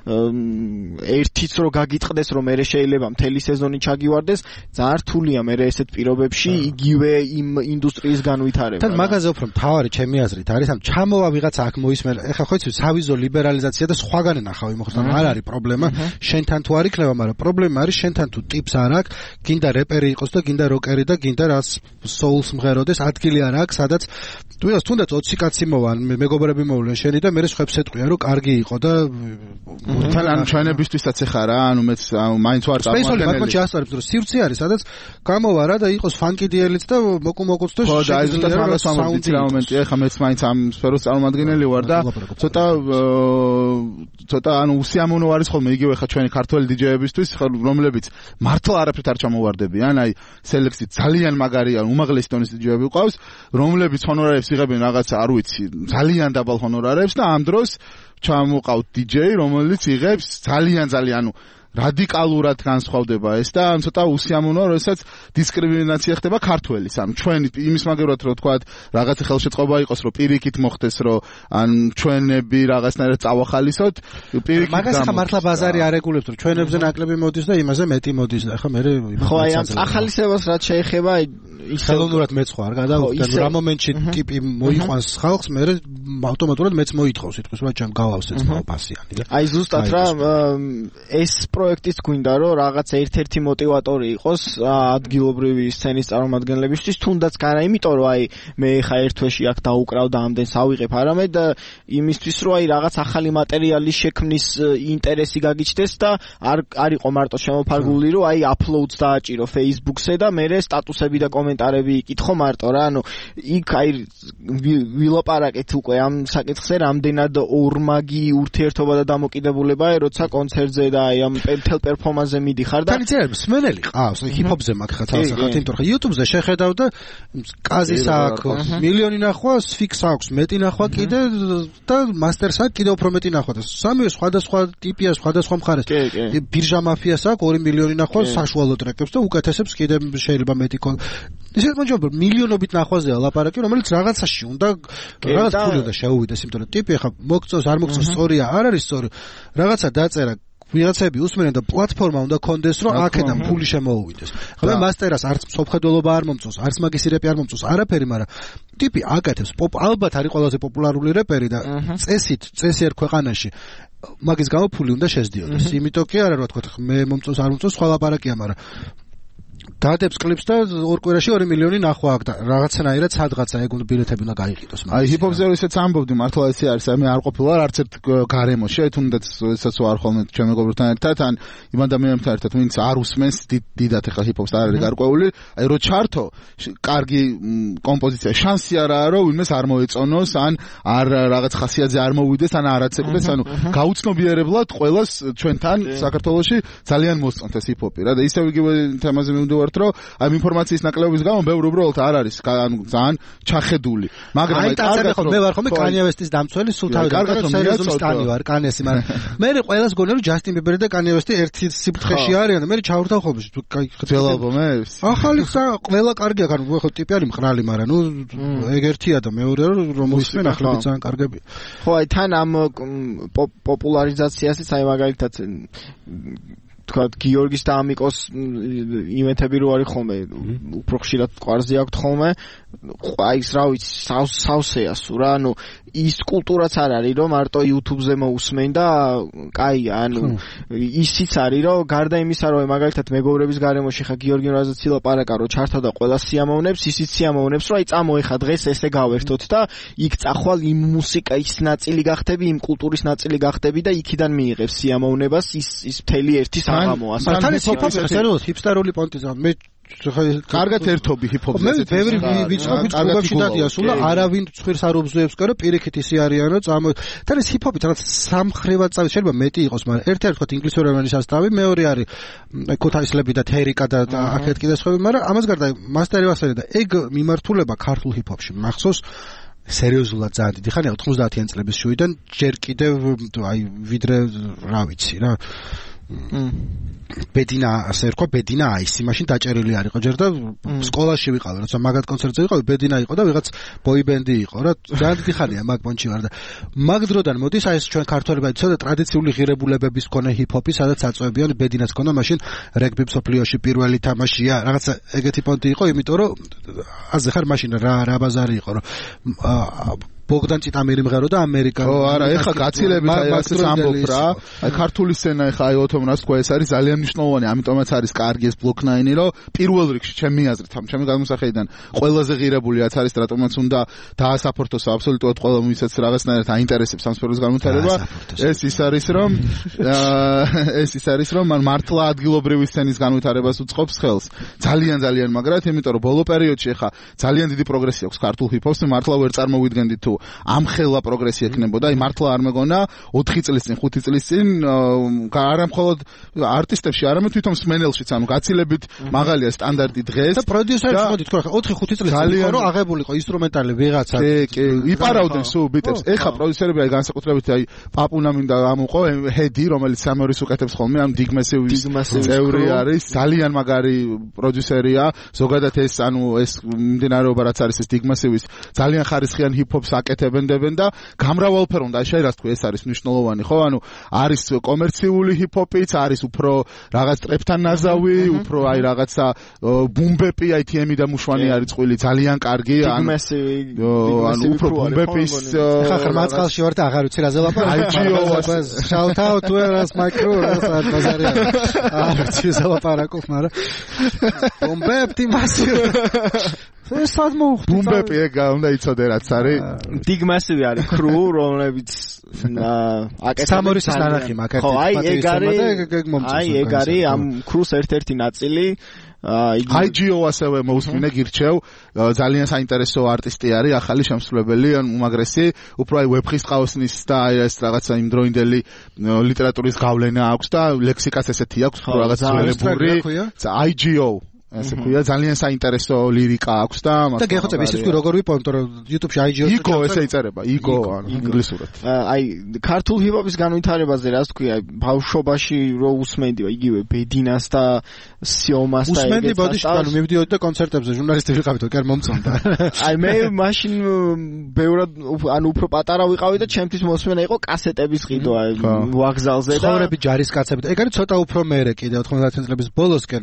ერთიც რომ გაგიტყდეს რომ მე შეიძლება მთელი სეზონი ჩაგივარდეს, ძალიან რთულია მე ესეთ პირობებში იგივე იმ ინდუსტრიის განვითარება. თან მაგაზე უფრო მთავარი ჩემი აზრით არის ამ ჩამოვა ვიღაცა აქ მოისმენ, ეხლა ხო იცი სავიზო ლიბერალიზაცია და სხვაგან ნახავი მოხდა, არ არის პრობლემა, შენთან თუ არ იქნება, მაგრამ პრობლემა არის შენთან თუ ტიპს არ აქვს, გინდა რეპერი იყოს და გინდა როკერი და გინდა რაც soul-ს მღეროდეს, ადგილი არ აქვს, სადაც თუნდაც თუნდაც ოცი კაცი მოვან, მეგობრები მოვლენ შენი და მე სხვებს ეთყვია რომ კარგი იყო და თან ან ჩვენებისთვისაც ეხა რა, ანუ მეც მაინც ვარ წარმოგენელი. მაგ მოჩი ასწავლებს რომ სივრცე არის, სადაც გამოვა რა და იყოს ფანკი დიელიც და მოკუმოკუც და ხო და აი ზუსტად მაგას ვამბობთ რა მომენტია, ეხა მეც მაინც ამ სფეროს წარმომადგენელი ვარ და ცოტა ცოტა ანუ უსიამოვნო არის ხოლმე იგივე ხა ჩვენი ქართველი დიჯეებისთვის, რომლებიც მართლა არაფრით არ ჩამოვარდებიან, აი სელექსი ძალიან მაგარი ან უმაღლესი დონის დიჯეები ყავს, რომლებიც ჰონორარებს იღებენ რაღაც არ ვიცი, ძალიან დაბალ ჰონორარებს და ამ დროს ჩამოყავთ დიჯეი, რომელიც იღებს ძალიან ძალიან ანუ რადიკალურად განსხვავდება ეს და ცოტა უსიამოვნოა, როდესაც დისკრიმინაცია ხდება ქართველის, ანუ ჩვენი იმის მაგერად რო თქვა რაღაც ხელშეწყობა იყოს, რომ პირიქით მოხდეს, რომ ან ჩვენები რაღაცნაირად წავახალისოთ, პირიქით მაგას ხა მართლა ბაზარი არ ეგულებს, რომ ჩვენებზე ნაკლები მოდის და იმაზე მეტი მოდის და ხა მე ხო აი ამ ახალისებას რაც შეეხება ხელოვნურად მეც ხო არ გადავხდა, რა მომენტში ტიპი მოიყვანს ხალხს, მე ავტომატურად მეც მოითხოვს სიტყვის, რა ჩემ გავავსეთ ფასიანი და აი ზუსტად რა ეს პროექტის გვინდა რომ რაღაც ერთ-ერთი мотиваტორი იყოს ადგილობრივი სცენის წარმომადგენლებისთვის, თუნდაც არა იმიტომ რომ აი მე ხა ერთ თვეში აქ დაუკრავ და ამდენს ავიღებ, არამედ იმისთვის რომ აი რაღაც ახალი მასალების შექმნის ინტერესი გაგიჩნდეს და არ არ იყო მარტო შემოფარგლული რომ აი აპლოუდს დააჭირო Facebook-ზე და მე სტატუსები და კომენტარები იკითხო მარტო რა, ანუ იქ აი ვილაპარაკეთ უკვე ამ საკითხზე, რამდენად ორმაგი ურთიერთობა და დამოკიდებულებაა, როცა კონცერტზე და აი ამ მთელ პერფორმანსზე მიდიხარ და თან იცი მსმენელი ყავს, ჰიპ-ჰოპზე მაგ ხა თავსახად, იმიტომ რომ YouTube-ზე შეხედავ და კაზის აქვს მილიონი ნახვა, სფიქს აქვს მეტი ნახვა კიდე და მასტერს აქვს კიდე უფრო მეტი ნახვა და სამივე სხვადასხვა ტიპია, სხვადასხვა მხარეს. ბირჟა მაფიას აქვს ორი მილიონი ნახვა საშუალო ტრეკებს და უკეთესებს კიდე შეიძლება მეტი კონ. ისეთ მოჯობ მილიონობით ნახვაზეა ლაპარაკი, რომელიც რაღაცაში უნდა რაღაც ფული და შეუვიდეს, იმიტომ რომ ტიპი ხა მოგწოს, არ მოგწოს სწორია, არ არის სწორი. რაღაცა დაწერა ვიღაცები უსმენენ და პლატფორმა უნდა კონდეს, რომ აქედან ფული შემოუვიდეს. ხოლმე მასტერას არც მსოფლმხედველობა არ მომწონს, არც მაგისი რეპი არ მომწონს, არაფერი, მაგრამ ტიპი აკეთებს, ალბათ არის ყველაზე პოპულარული რეპერი და წესით, წესი ერთ ქვეყანაში მაგის გამო ფული უნდა შეძდიოდეს. იმიტომ კი არა რა თქვა, მე მომწონს არ მომწონს, სხვა ლაპარაკია, მაგრამ დადებს კლიპს და ორ კვირაში ორი მილიონი ნახვა აქ და რაღაცნაირად სადღაცა ეგ უნდა ბილეთები უნდა გაიყიდოს. აი ჰიპ-ჰოპზე ისეც ამბობდი, მართლა ესე არის, აი მე არ ყოფილა არც ერთ გარემოში, აი თუნდაც ესაც ვარ ხოლმე ჩემ მეგობრებთან ერთად, ან იმ ადამიანებთან ერთად, ვინც არ უსმენს დიდად ახლა ჰიპ-ჰოპს არ არის გარკვეული, აი რო ჩართო, კარგი კომპოზიცია, შანსი არაა რომ ვინმეს არ მოეწონოს, ან არ რაღაც ხასიათზე არ მოვიდეს, ან არ აცეკვდეს, ანუ გაუცნობიერებლად ყველას ჩვენთან საქართველოში ძალიან მოსწონთ ეს ჰიპ-ჰოპი რა და ისევ იგივე თემაზე მივდივართ რომ ამ ინფორმაციის ნაკლებობის გამო ბევრი უბრალოდ არ არის ანუ ძალიან ჩახედული მაგრამ აი კარგად მე ვარ ხოლმე კანიე ვესტის დამცველი სულ თავი კარგად სერიოზული სტანი ვარ კანიესი მაგრამ მე ყველას გონე რომ ჯასტინ ბიბერი და კანიე ვესტი ერთი სიფრთხეში არიან და მე ჩავრთავ ხოლმე კაი ძველ ალბომებს ახალი ყველა კარგია ანუ ხო ტიპი არის მყრალი მაგრამ ნუ ეგ ერთია და მეორეა რომ მოისმენ ახლები ძალიან კარგები ხო აი თან ამ პოპულარიზაციასაც აი მაგალითად თქვა გიორგის და ამიკოს ივენთები რო არის ხოლმე უფრო ხშირად ყვარზე აქვთ ხოლმე აი ის რა ვიცი სავსეა სულ რა ანუ ის კულტურაც არ არის რომ მარტო YouTube-ზე მოусმენ და კაია ანუ ისიც არის რომ გარდა იმისა რომ მაგალითად მეგობრების გარემოში ხა გიორგი რაზეც ილაპარაკა რომ ჩართავ და ყველა სიამოვნებს ისიც სიამოვნებს რომ აი წამოეხა დღეს ესე გავერთოთ და იქ წახვალ იმ მუსიკის ნაწილი გახდები იმ კულტურის ნაწილი გახდები და იქიდან მიიღებს სიამოვნებას ის ის მთელი ერთი საღამოა თან ჰიპ-ჰოპი სერიოზ ჰიპსტერული პონტიზა მე კარგად ერთობი ჰიპ-ჰოპზე მე ბევრი ვიწყობ კლუბებში დადია სულ და არავინ ცხვირს არ უბზოებს კარო პირიქით ისე არიანო წამო თან ეს ჰიპ-ჰოპი თან სამხრივად წავი შეიძლება მეტი იყოს მაგრამ ერთ-ერთი თქვა ინგლისური ენის ასტავი მეორე არის ქუთაისლები და თერიკა და აქეთ კიდე სხვები მაგრამ ამას გარდა მასტერი ვასერი და ეგ მიმართულება ქართულ ჰიპ-ჰოპში მახსოვს სერიოზულად ძალიან დიდი ხანია ოთხმოცდაათიან წლების შუიდან ჯერ კიდევ აი ვიდრე რა ვიცი რა ბედინა ასე რქვა ბედინა აისი მაშინ დაჭერილი არ იყო ჯერ და სკოლაში ვიყავი როცა მაგათ კონცერტზე ვიყავი ბედინა იყო და ვიღაც ბოი ბენდი იყო რა ძალიან დიდი ხანია მაგ პონჩი ვარ და მაგ დროდან მოდის აი ეს ჩვენ ქართველებად ცოტა ტრადიციული ღირებულებების მქონე ჰიპ-ჰოპი სადაც აწვევიან ბედინას მქონდა მაშინ რეგბი მსოფლიოში პირველი თამაშია რაღაცა ეგეთი პონტი იყო იმიტომ რომ აზე ხარ მაშინ რა რა ბაზარი იყო რომ ბოგდან წიტამირი მღეროდა ამერიკა. ო არა, ეხა გაცილებით აი ასე ამბობ რა. აი ქართული სცენა ეხა აი ოთომრას თქვა ეს არის ძალიან მნიშვნელოვანი, ამიტომაც არის კარგი ეს ბლოკ ნაინი, რომ პირველ რიგში ჩემი აზრით, ამ ჩემი გადმოსახედიდან ყველაზე ღირებული რაც არის, რატომაც უნდა დაასაფორტოს აბსოლუტურად ყველა ვისაც რაღაცნაირად აინტერესებს ამ სფეროს განვითარება. ეს ის არის რომ ეს ის არის რომ მართლა ადგილობრივი სცენის განვითარებას უწყობს ხელს. ძალიან ძალიან მაგრად, იმიტომ რომ ბოლო პერიოდში ეხა ძალიან დიდი პროგრესი აქვს ქართულ ჰიპ-ჰოპს, მართლა ვერ წარმოვიდგენდით თუ ამხელა პროგრესი ექნებოდა, აი მართლა არ მეგონა ოთხი წლის წინ, ხუთი წლის წინ არა მხოლოდ არტისტებში, არამედ თვითონ მსმენელშიც, ანუ გაცილებით მაღალია სტანდარტი დღეს. და პროდიუსერებს მოდი თქვა, ოთხი ხუთი წლის წინ ხო რომ აღებულიყო ინსტრუმენტალი ვიღაცა. კი, კი, იპარავდნენ სულ ბიტებს. ეხა პროდიუსერები აი განსაკუთრებით აი პაპუნა მინდა ამოყო, ჰედი, რომელიც სამეორის უკეთებს ხოლმე, ამ დიგმესევის წევრი არის, ძალიან მაგარი პროდიუსერია. ზოგადად ეს ანუ ეს მიმდინარეობა რაც არის ეს დიგმესევის ძალიან ხარისხიან ჰიპ-ჰოპს აკეთებენ და გამრავალფეროვნდა, აი შეიძლება თქვი ეს არის მნიშვნელოვანი, ხო? ანუ არის კომერციული ჰიპ-ჰოპიც, არის უფრო რაღაც ტრეპთან ნაზავი, უფრო აი რაღაცა ბუმბეპი, აი თი ემი და მუშვანი არის წყვილი, ძალიან კარგი, ანუ ანუ უფრო ბუმბეპის ხა ხმაწყალში ვარ და აღარ ვიცი რა ზელაპარაკო. აი ჯიოს shout out to us my crew, რა ბაზარია. არ ვიცი ზელაპარაკო, მაგრამ ბუმბეპი მასივ სად მოუხდი ბუმბეპი ეგა უნდა იცოდე რაც არის Big Massive არის crew რომლებიც აკეთებს სამორის ნანახი მაგათ ხო აი ეგ არის აი ეგ არის ამ crew-ს ერთ-ერთი ნაწილი აი ჯიო ასევე მოусმინე გირჩევ ძალიან საინტერესო არტისტი არის ახალი შემსრულებელი ან უმაგრესი უფრო აი ვებხის ყავსნის და აი ეს რაღაცა იმ დროინდელი ლიტერატურის გავლენა აქვს და ლექსიკას ესეთი აქვს უფრო რაღაც ძველებური აი ჯიო ასე ქვია, ძალიან საინტერესო ლირიკა აქვს და და გეხოცები ისე თქვი როგორ ვიპონტო რომ YouTube-ში I G O-ს იგო ესე იწერება, იგო ანუ ინგლისურად. აი ქართულ ჰიპ-ჰოპის განვითარებაზე რას თქვი, აი ბავშვობაში რო უსმენდი იგივე ბედინას და სიომას და ეგეც. უსმენდი ბოდიში, ანუ მივდიოდი და კონცერტებზე ჟურნალისტი ვიყავით, კი არ მომწონდა. აი მე მაშინ ბევრად ანუ უფრო პატარა ვიყავი და ჩემთვის მოსმენა იყო კასეტების ყიდვა ვაგზალზე და ცხოვრები ჯარისკაცები და ეგ არის ცოტა უფრო მერე კიდე ოთხმოცდაათი წლების ბოლოსკენ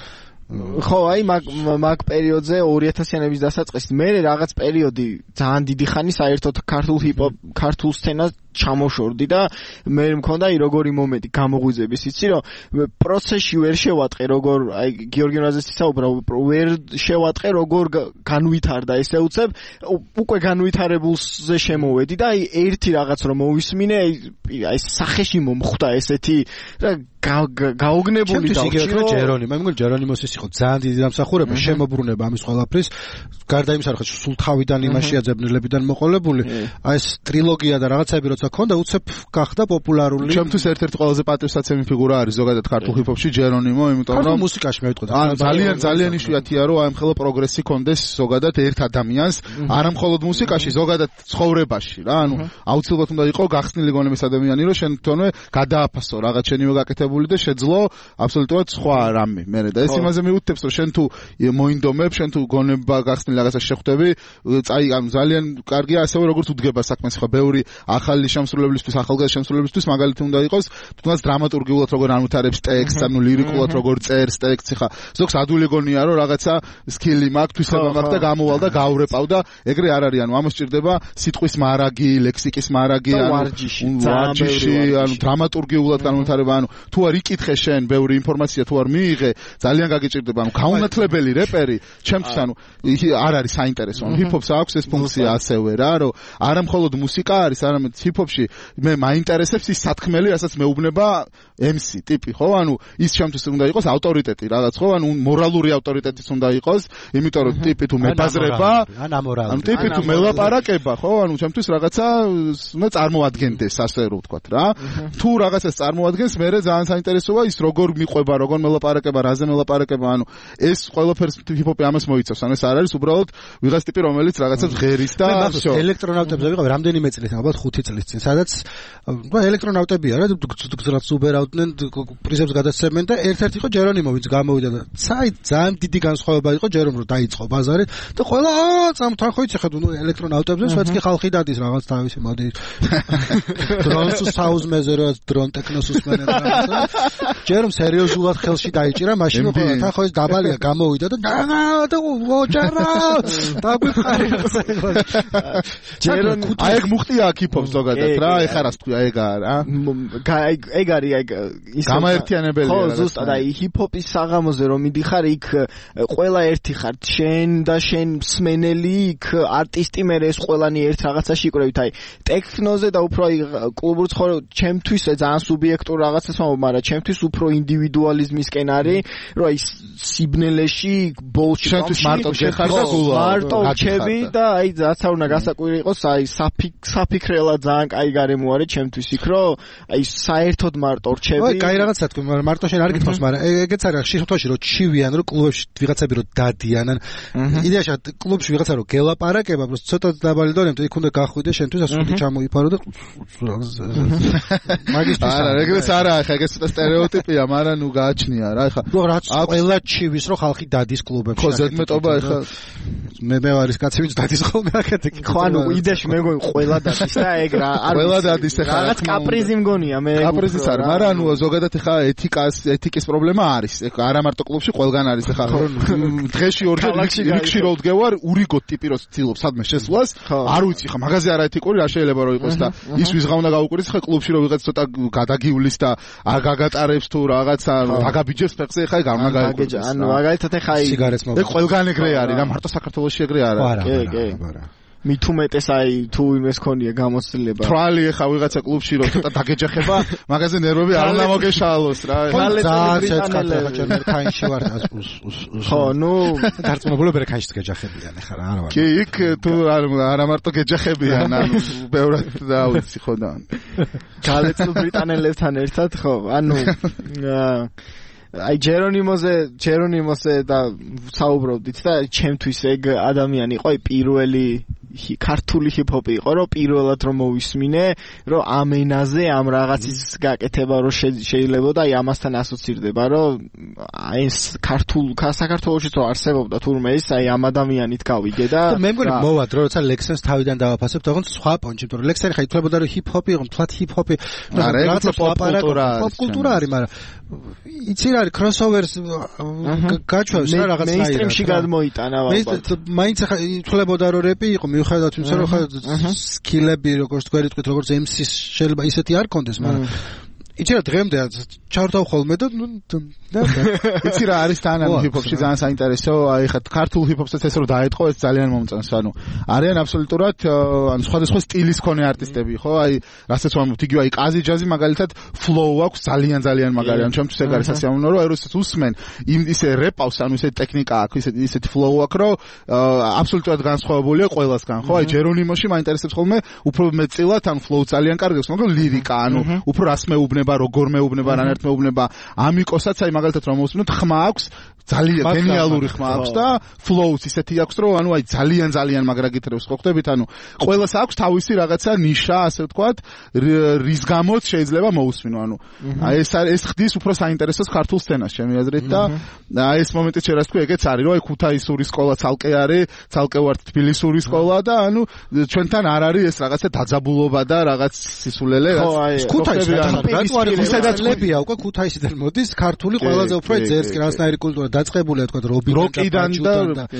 ხო აი მაგ მაგ პერიოდზე ორი ათასიანების დასაწყისით მე რაღაც პერიოდი ძალიან დიდი ხანი საერთოდ ქართულ ჰიპ-ჰოპ ქართულ სცენას ჩამოშორდი და მე მქონდა აი როგორი მომენტი გამოღვიძების იცი რომ პროცესში ვერ შევატყე როგორ აი გიორგი ნაზის საუბრა ვერ შევატყე როგორ განვითარდა ესე უცებ უკვე განვითარებულზე შემოვედი და აი ერთი რაღაც რომ მოვისმინე აი სახეში მომხვდა ესეთი რა გაოგნებული დავჭი რომ ჯერონიმო მე მგონი ჯერონიმოსის იყო ძალიან დიდი დამსახურება შემოbrunება ამის ყველაფრის გარდა იმისა რომ სულ თავიდან იმაშია ძებნელებიდან მოყოლებული აი ეს ტრილოგია და რაღაცები როცა ქონდა უცებ გახდა პოპულარული ჩემთვის ერთ-ერთი ყველაზე პატივსაცემი ფიგურა არის ზოგადად ქართულ ჰიპ-ჰოპში ჯერონიმო იმიტომ რომ ქართულ მუსიკაში მე ვიტყოდი ან ძალიან ძალიან იშვიათია რომ აი მხოლოდ პროგრესი კონდეს ზოგადად ერთ ადამიანს არა მხოლოდ მუსიკაში ზოგადად ცხოვრებაში რა ანუ აუცილებლად უნდა იყოს გახსნილი გონების ადამიანი რომ შენ თვითონვე გადააფასო რაღაც შენი მოგაკეთებული და შეძლო აბსოლუტურად სხვა რამე მე და ეს იმაზე მიუთითებს რომ შენ თუ მოინდომებ შენ თუ გონება გახსნილი რაღაცა შეხვდები წაი ანუ ძალიან კარგია ასევე როგორც უდგება საქმეს ხო ბევრი ახალი შემსრულებლისთვის ახალგაზრდა შემსრულებლისთვის მაგალითი უნდა იყოს თუნდაც დრამატურგიულად როგორ ანვითარებს ტექსტს ანუ ლირიკულად როგორ წერს ტექსტს ხა ზოგს ადვილი გონია რომ რაღაცა სკილი მაქვს თვისება მაქვს და გამოვალ და გავრეპავ და ეგრე არ არის ანუ ამას ჭირდება სიტყვის მარაგი ლექსიკის მარაგი ანუ ვარჯიში ანუ დრამატურგიულად განვითარება ანუ თუ არ იკითხე შენ ბევრი ინფორმაცია თუ არ მიიღე ძალიან გაგიჭირდება ანუ გაუნათლებელი რეპერი ჩემთვის ანუ არ არის საინტერესო ანუ ჰიპ-ჰოპს აქვს ეს ფუნქცია ასევე რა რომ არა მხოლოდ მუსიკა არის არამედ ჰიპ-ჰოპში მე მაინტერესებს ის სათქმელი რასაც მეუბნება ემ სი ტიპი ხო ანუ ის ჩემთვის უნდა იყოს ავტორიტეტი რაღაც ხო ანუ მორალური ავტორიტეტიც უნდა იყოს იმიტომ რომ ტიპი თუ მებაზრება ან ამორალური ანუ ტიპი თუ მელაპარაკება ხო ანუ ჩემთვის რაღაცა უნდა წარმოადგენდეს ასე რომ ვთქვათ რა თუ რაღაცას წარმოადგენს მე ძალიან საინტერესოა ის როგორ მიყვება როგორ მელაპარაკება რაზე მელაპარაკება ანუ ეს ყველაფერს ჰიპ-ჰოპი ამას მოიცავს ანუ ეს არ არის უბრალოდ ვიღაც ტიპი რომელიც რაღაცას ღერის და ვсё ელექტრონავტებზე ვიყავ რამდენიმე წელი ალბათ ხუთი წლის წინ სადაც ну ელექტრონავტებია რა გზრაც უბერავდნენ პრიზებს გადასცემენ და ერთ-ერთი იყო ჯერონიმო ვინც გამოვიდა და საი ძალიან დიდი განსხვავება იყო ჯერომ რომ დაიწყო ბაზარი და ყველა წამთან ხო იცი ხედ ნუ ელექტრონავტებზე სვეტკი ხალხი დადის რაღაც თავისი მოდი დრონს საუზმეზე რა დრონ ტექნოს უსმენენ რა ჯერომ სერიოზულად ხელში დაიჭირა მაშინ ხო თან ხო ის დაბალია გამოვიდა და და ოჯარა დაგვიყარი ჯერონ აი ეგ მუხტია ჰიპ-ჰოპს ზოგადად რა ეხა რას თქვია ეგ რა ეგ არის ეგ ის გამაერთიანებელია ხო ზუსტად აი ჰიპ-ჰოპის საღამოზე რომ მიდიხარ იქ ყველა ერთი ხარ შენ და შენ მსმენელი იქ არტისტი მე ეს ყველანი ერთ რაღაცაში იკვრევით აი ტექნოზე და უფრო აი კლუბურ ცხოვრებაში ჩემთვის ძალიან სუბიექტურ რაღაცას ვამბობ მაგრამ ჩემთვის უფრო ინდივიდუალიზმისკენ არის რომ აი სიბნელეში ბოლში ჩემთვის მარტო შეხარ და გულა მარტო ჩები და აი რაც არ უნდა გასაკვირი იყოს აი საფიქრელა ძალიან კაი გარემო არის ჩემთვის იქ რომ აი საერთოდ მარტო რჩები აი კაი რაღაცა თქვი მაგრამ მარტო შენ არ გითხავს მაგრამ ეგეც არის ხშირ შემთხვევაში რომ ჩივიან რომ კლუბებში ვიღაცები რომ დადიან ან იდეაში კლუბში ვიღაცა რომ გელაპარაკება просто ცოტა დაბალი დონე თუ იქ უნდა გახვიდე შენთვის ასული ჩამოიფარო და მაგისტრის არა ეგრეც არა ხა ეგეც სტერეოტიპია მაგრამ ნუ გააჩნია რა ხა რაც ყველა ჩივის რომ ხალხი დადის კლუბებში ხო ზედმეტობა ხა მე მე არის კაცი ვინც დადის ხოლმე აქეთ ხო ანუ იდეაში მე მგონი ყველა დადის და ეგ რა არ ყველა დადის ხა რაღაც კაპრიზი მგონია მე კაპრიზის არის მაგრამ ნუ ზოგადად ხა ეთიკას ეთიკის პრობლემა არის არა მარტო კლუბში ყველგან არის ხა დღეში ორჯერ რიგში რო ვდგევარ ურიგოთ ტიპი რო ცდილობს სადმე შესვლას არ ვიცი ხა მაგაზე არა ეთიკური რა შეიძლება რომ იყოს და ის ვისღა უნდა გაუკვირდეს ხა კლუბში რო ვიღაც ცოტა გადაგივლის და არ გაგატარებს თუ რაღაცა დაგაბიჯებს ფეხზე ხა გარ უნდა გაიგოს ანუ მაგალითად ხა აი სიგარეტს მოგ ეგ ყველგან ეგრე არის რა მარტო საქართველოში ეგრე არ არის კი კი მით უმეტეს აი თუ იმეს ქონია გამოცდილება თვალი ხა ვიღაცა კლუბში რომ ცოტა დაგეჯახება მაგაზე ნერვები არ უნდა მოგეშალოს რა ძალიან ქაინში ვარ ხო ნუ დარწმუნებული ვარ ქაინში გეჯახებიან ხა რა არა კი იქ თუ არა მარტო გეჯახებიან ანუ ბევრად დაუცი ხო და გალეცო ბრიტანელებთან ერთად ხო ანუ აი ჯერონიმოზე ჯერონიმოზე და საუბრობდით და ჩემთვის ეგ ადამიანი იყო პირველი ქართული ჰიპ-ჰოპი იყო, რომ პირველად რომ მოვისმინე, რომ ამ ენაზე ამ რაღაცის გაკეთება რომ შეიძლება და აი ამასთან ასოცირდება, რომ აი ეს ქართულ საქართველოშიც რო არსებობდა თურმე ის აი ამ ადამიანით გავიგე და მე მგონი მოვად რომ როცა ლექსენს თავიდან დავაფასებ, თქო სხვა პონჩი, იმიტომ რომ ლექსენი ხა ითვლებოდა რომ ჰიპ-ჰოპი იყო, თლათ ჰიპ-ჰოპი, რაღაცა პოპ-კულტურა პოპ-კულტურა არის, მაგრამ იცი რა არის crossover-ს გაჩვევს რა რაღაცა არის. მეინსტრიმში გადმოიტანა ალბათ. მაინც ხა ითვლებოდა რომ რეპი იყო, მიუხედავად იმისა რომ ხა სკილები როგორც თქვენ თქვით როგორც ემ სი-ს შეიძლება ისეთი არ კონდეს, მაგრამ იცი რა დღემდე ჩავრთავ ხოლმე და და იცი რა არის თან ამ ჰიპ-ჰოპში ძალიან საინტერესო, აი ხა ქართულ ჰიპ-ჰოპსაც ეს რომ დაეთყო ეს ძალიან მომწონს, ანუ არიან აბსოლუტურად ანუ სხვადასხვა სტილის მქონე არტისტები, ხო? აი რასაც ვამბობთ, იგივე აი ყაზი ჯაზი მაგალითად flow აქვს ძალიან ძალიან მაგარი, ანუ ჩემთვის ეგ არის სასიამოვნო, რომ აი როდესაც უსმენ იმ ისე რეპავს, ანუ ისე ტექნიკა აქვს, ისე ისეთი flow აქვს, რომ აბსოლუტურად განსხვავებულია ყველასგან, ხო? აი ჯერონიმოში მაინტერესებს ხოლმე უფრო მეტწილად ან flow ძალიან კარგებს, მაგრამ ლირიკა, ანუ უფრო რას მეუბნება, როგორ მეუბნება, რანაირად მეუბნება, ამიკოსაც აი მაგალითად რომ მოვსმინოთ, ხმა აქვს ძალიან გენიალური ხმა აქვს და flows ისეთი აქვს, რომ ანუ აი ძალიან ძალიან მაგრა გიტრებს ხო ხდებით, ანუ ყველას აქვს თავისი რაღაცა ნიშა, ასე ვთქვათ, რის გამოც შეიძლება მოусმინო, ანუ აი ეს ეს ხდის უფრო საინტერესოს ქართულ სცენას ჩემი აზრით და აი ეს მომენტიც შეიძლება თქვი, ეგეც არის, რომ აი ქუთაისური სკოლა ცალკე არის, ცალკე ვარ თბილისური სკოლა და ანუ ჩვენთან არ არის ეს რაღაცა დაძაბულობა და რაღაც სისულელე, რაც ქუთაისი სადაც ლებია უკვე ქუთაისიდან მოდის ქართული ყველაზე უფრო ძერსკი რაღაცნაირი კულტურა დაწყებულია თქვა როკიდან და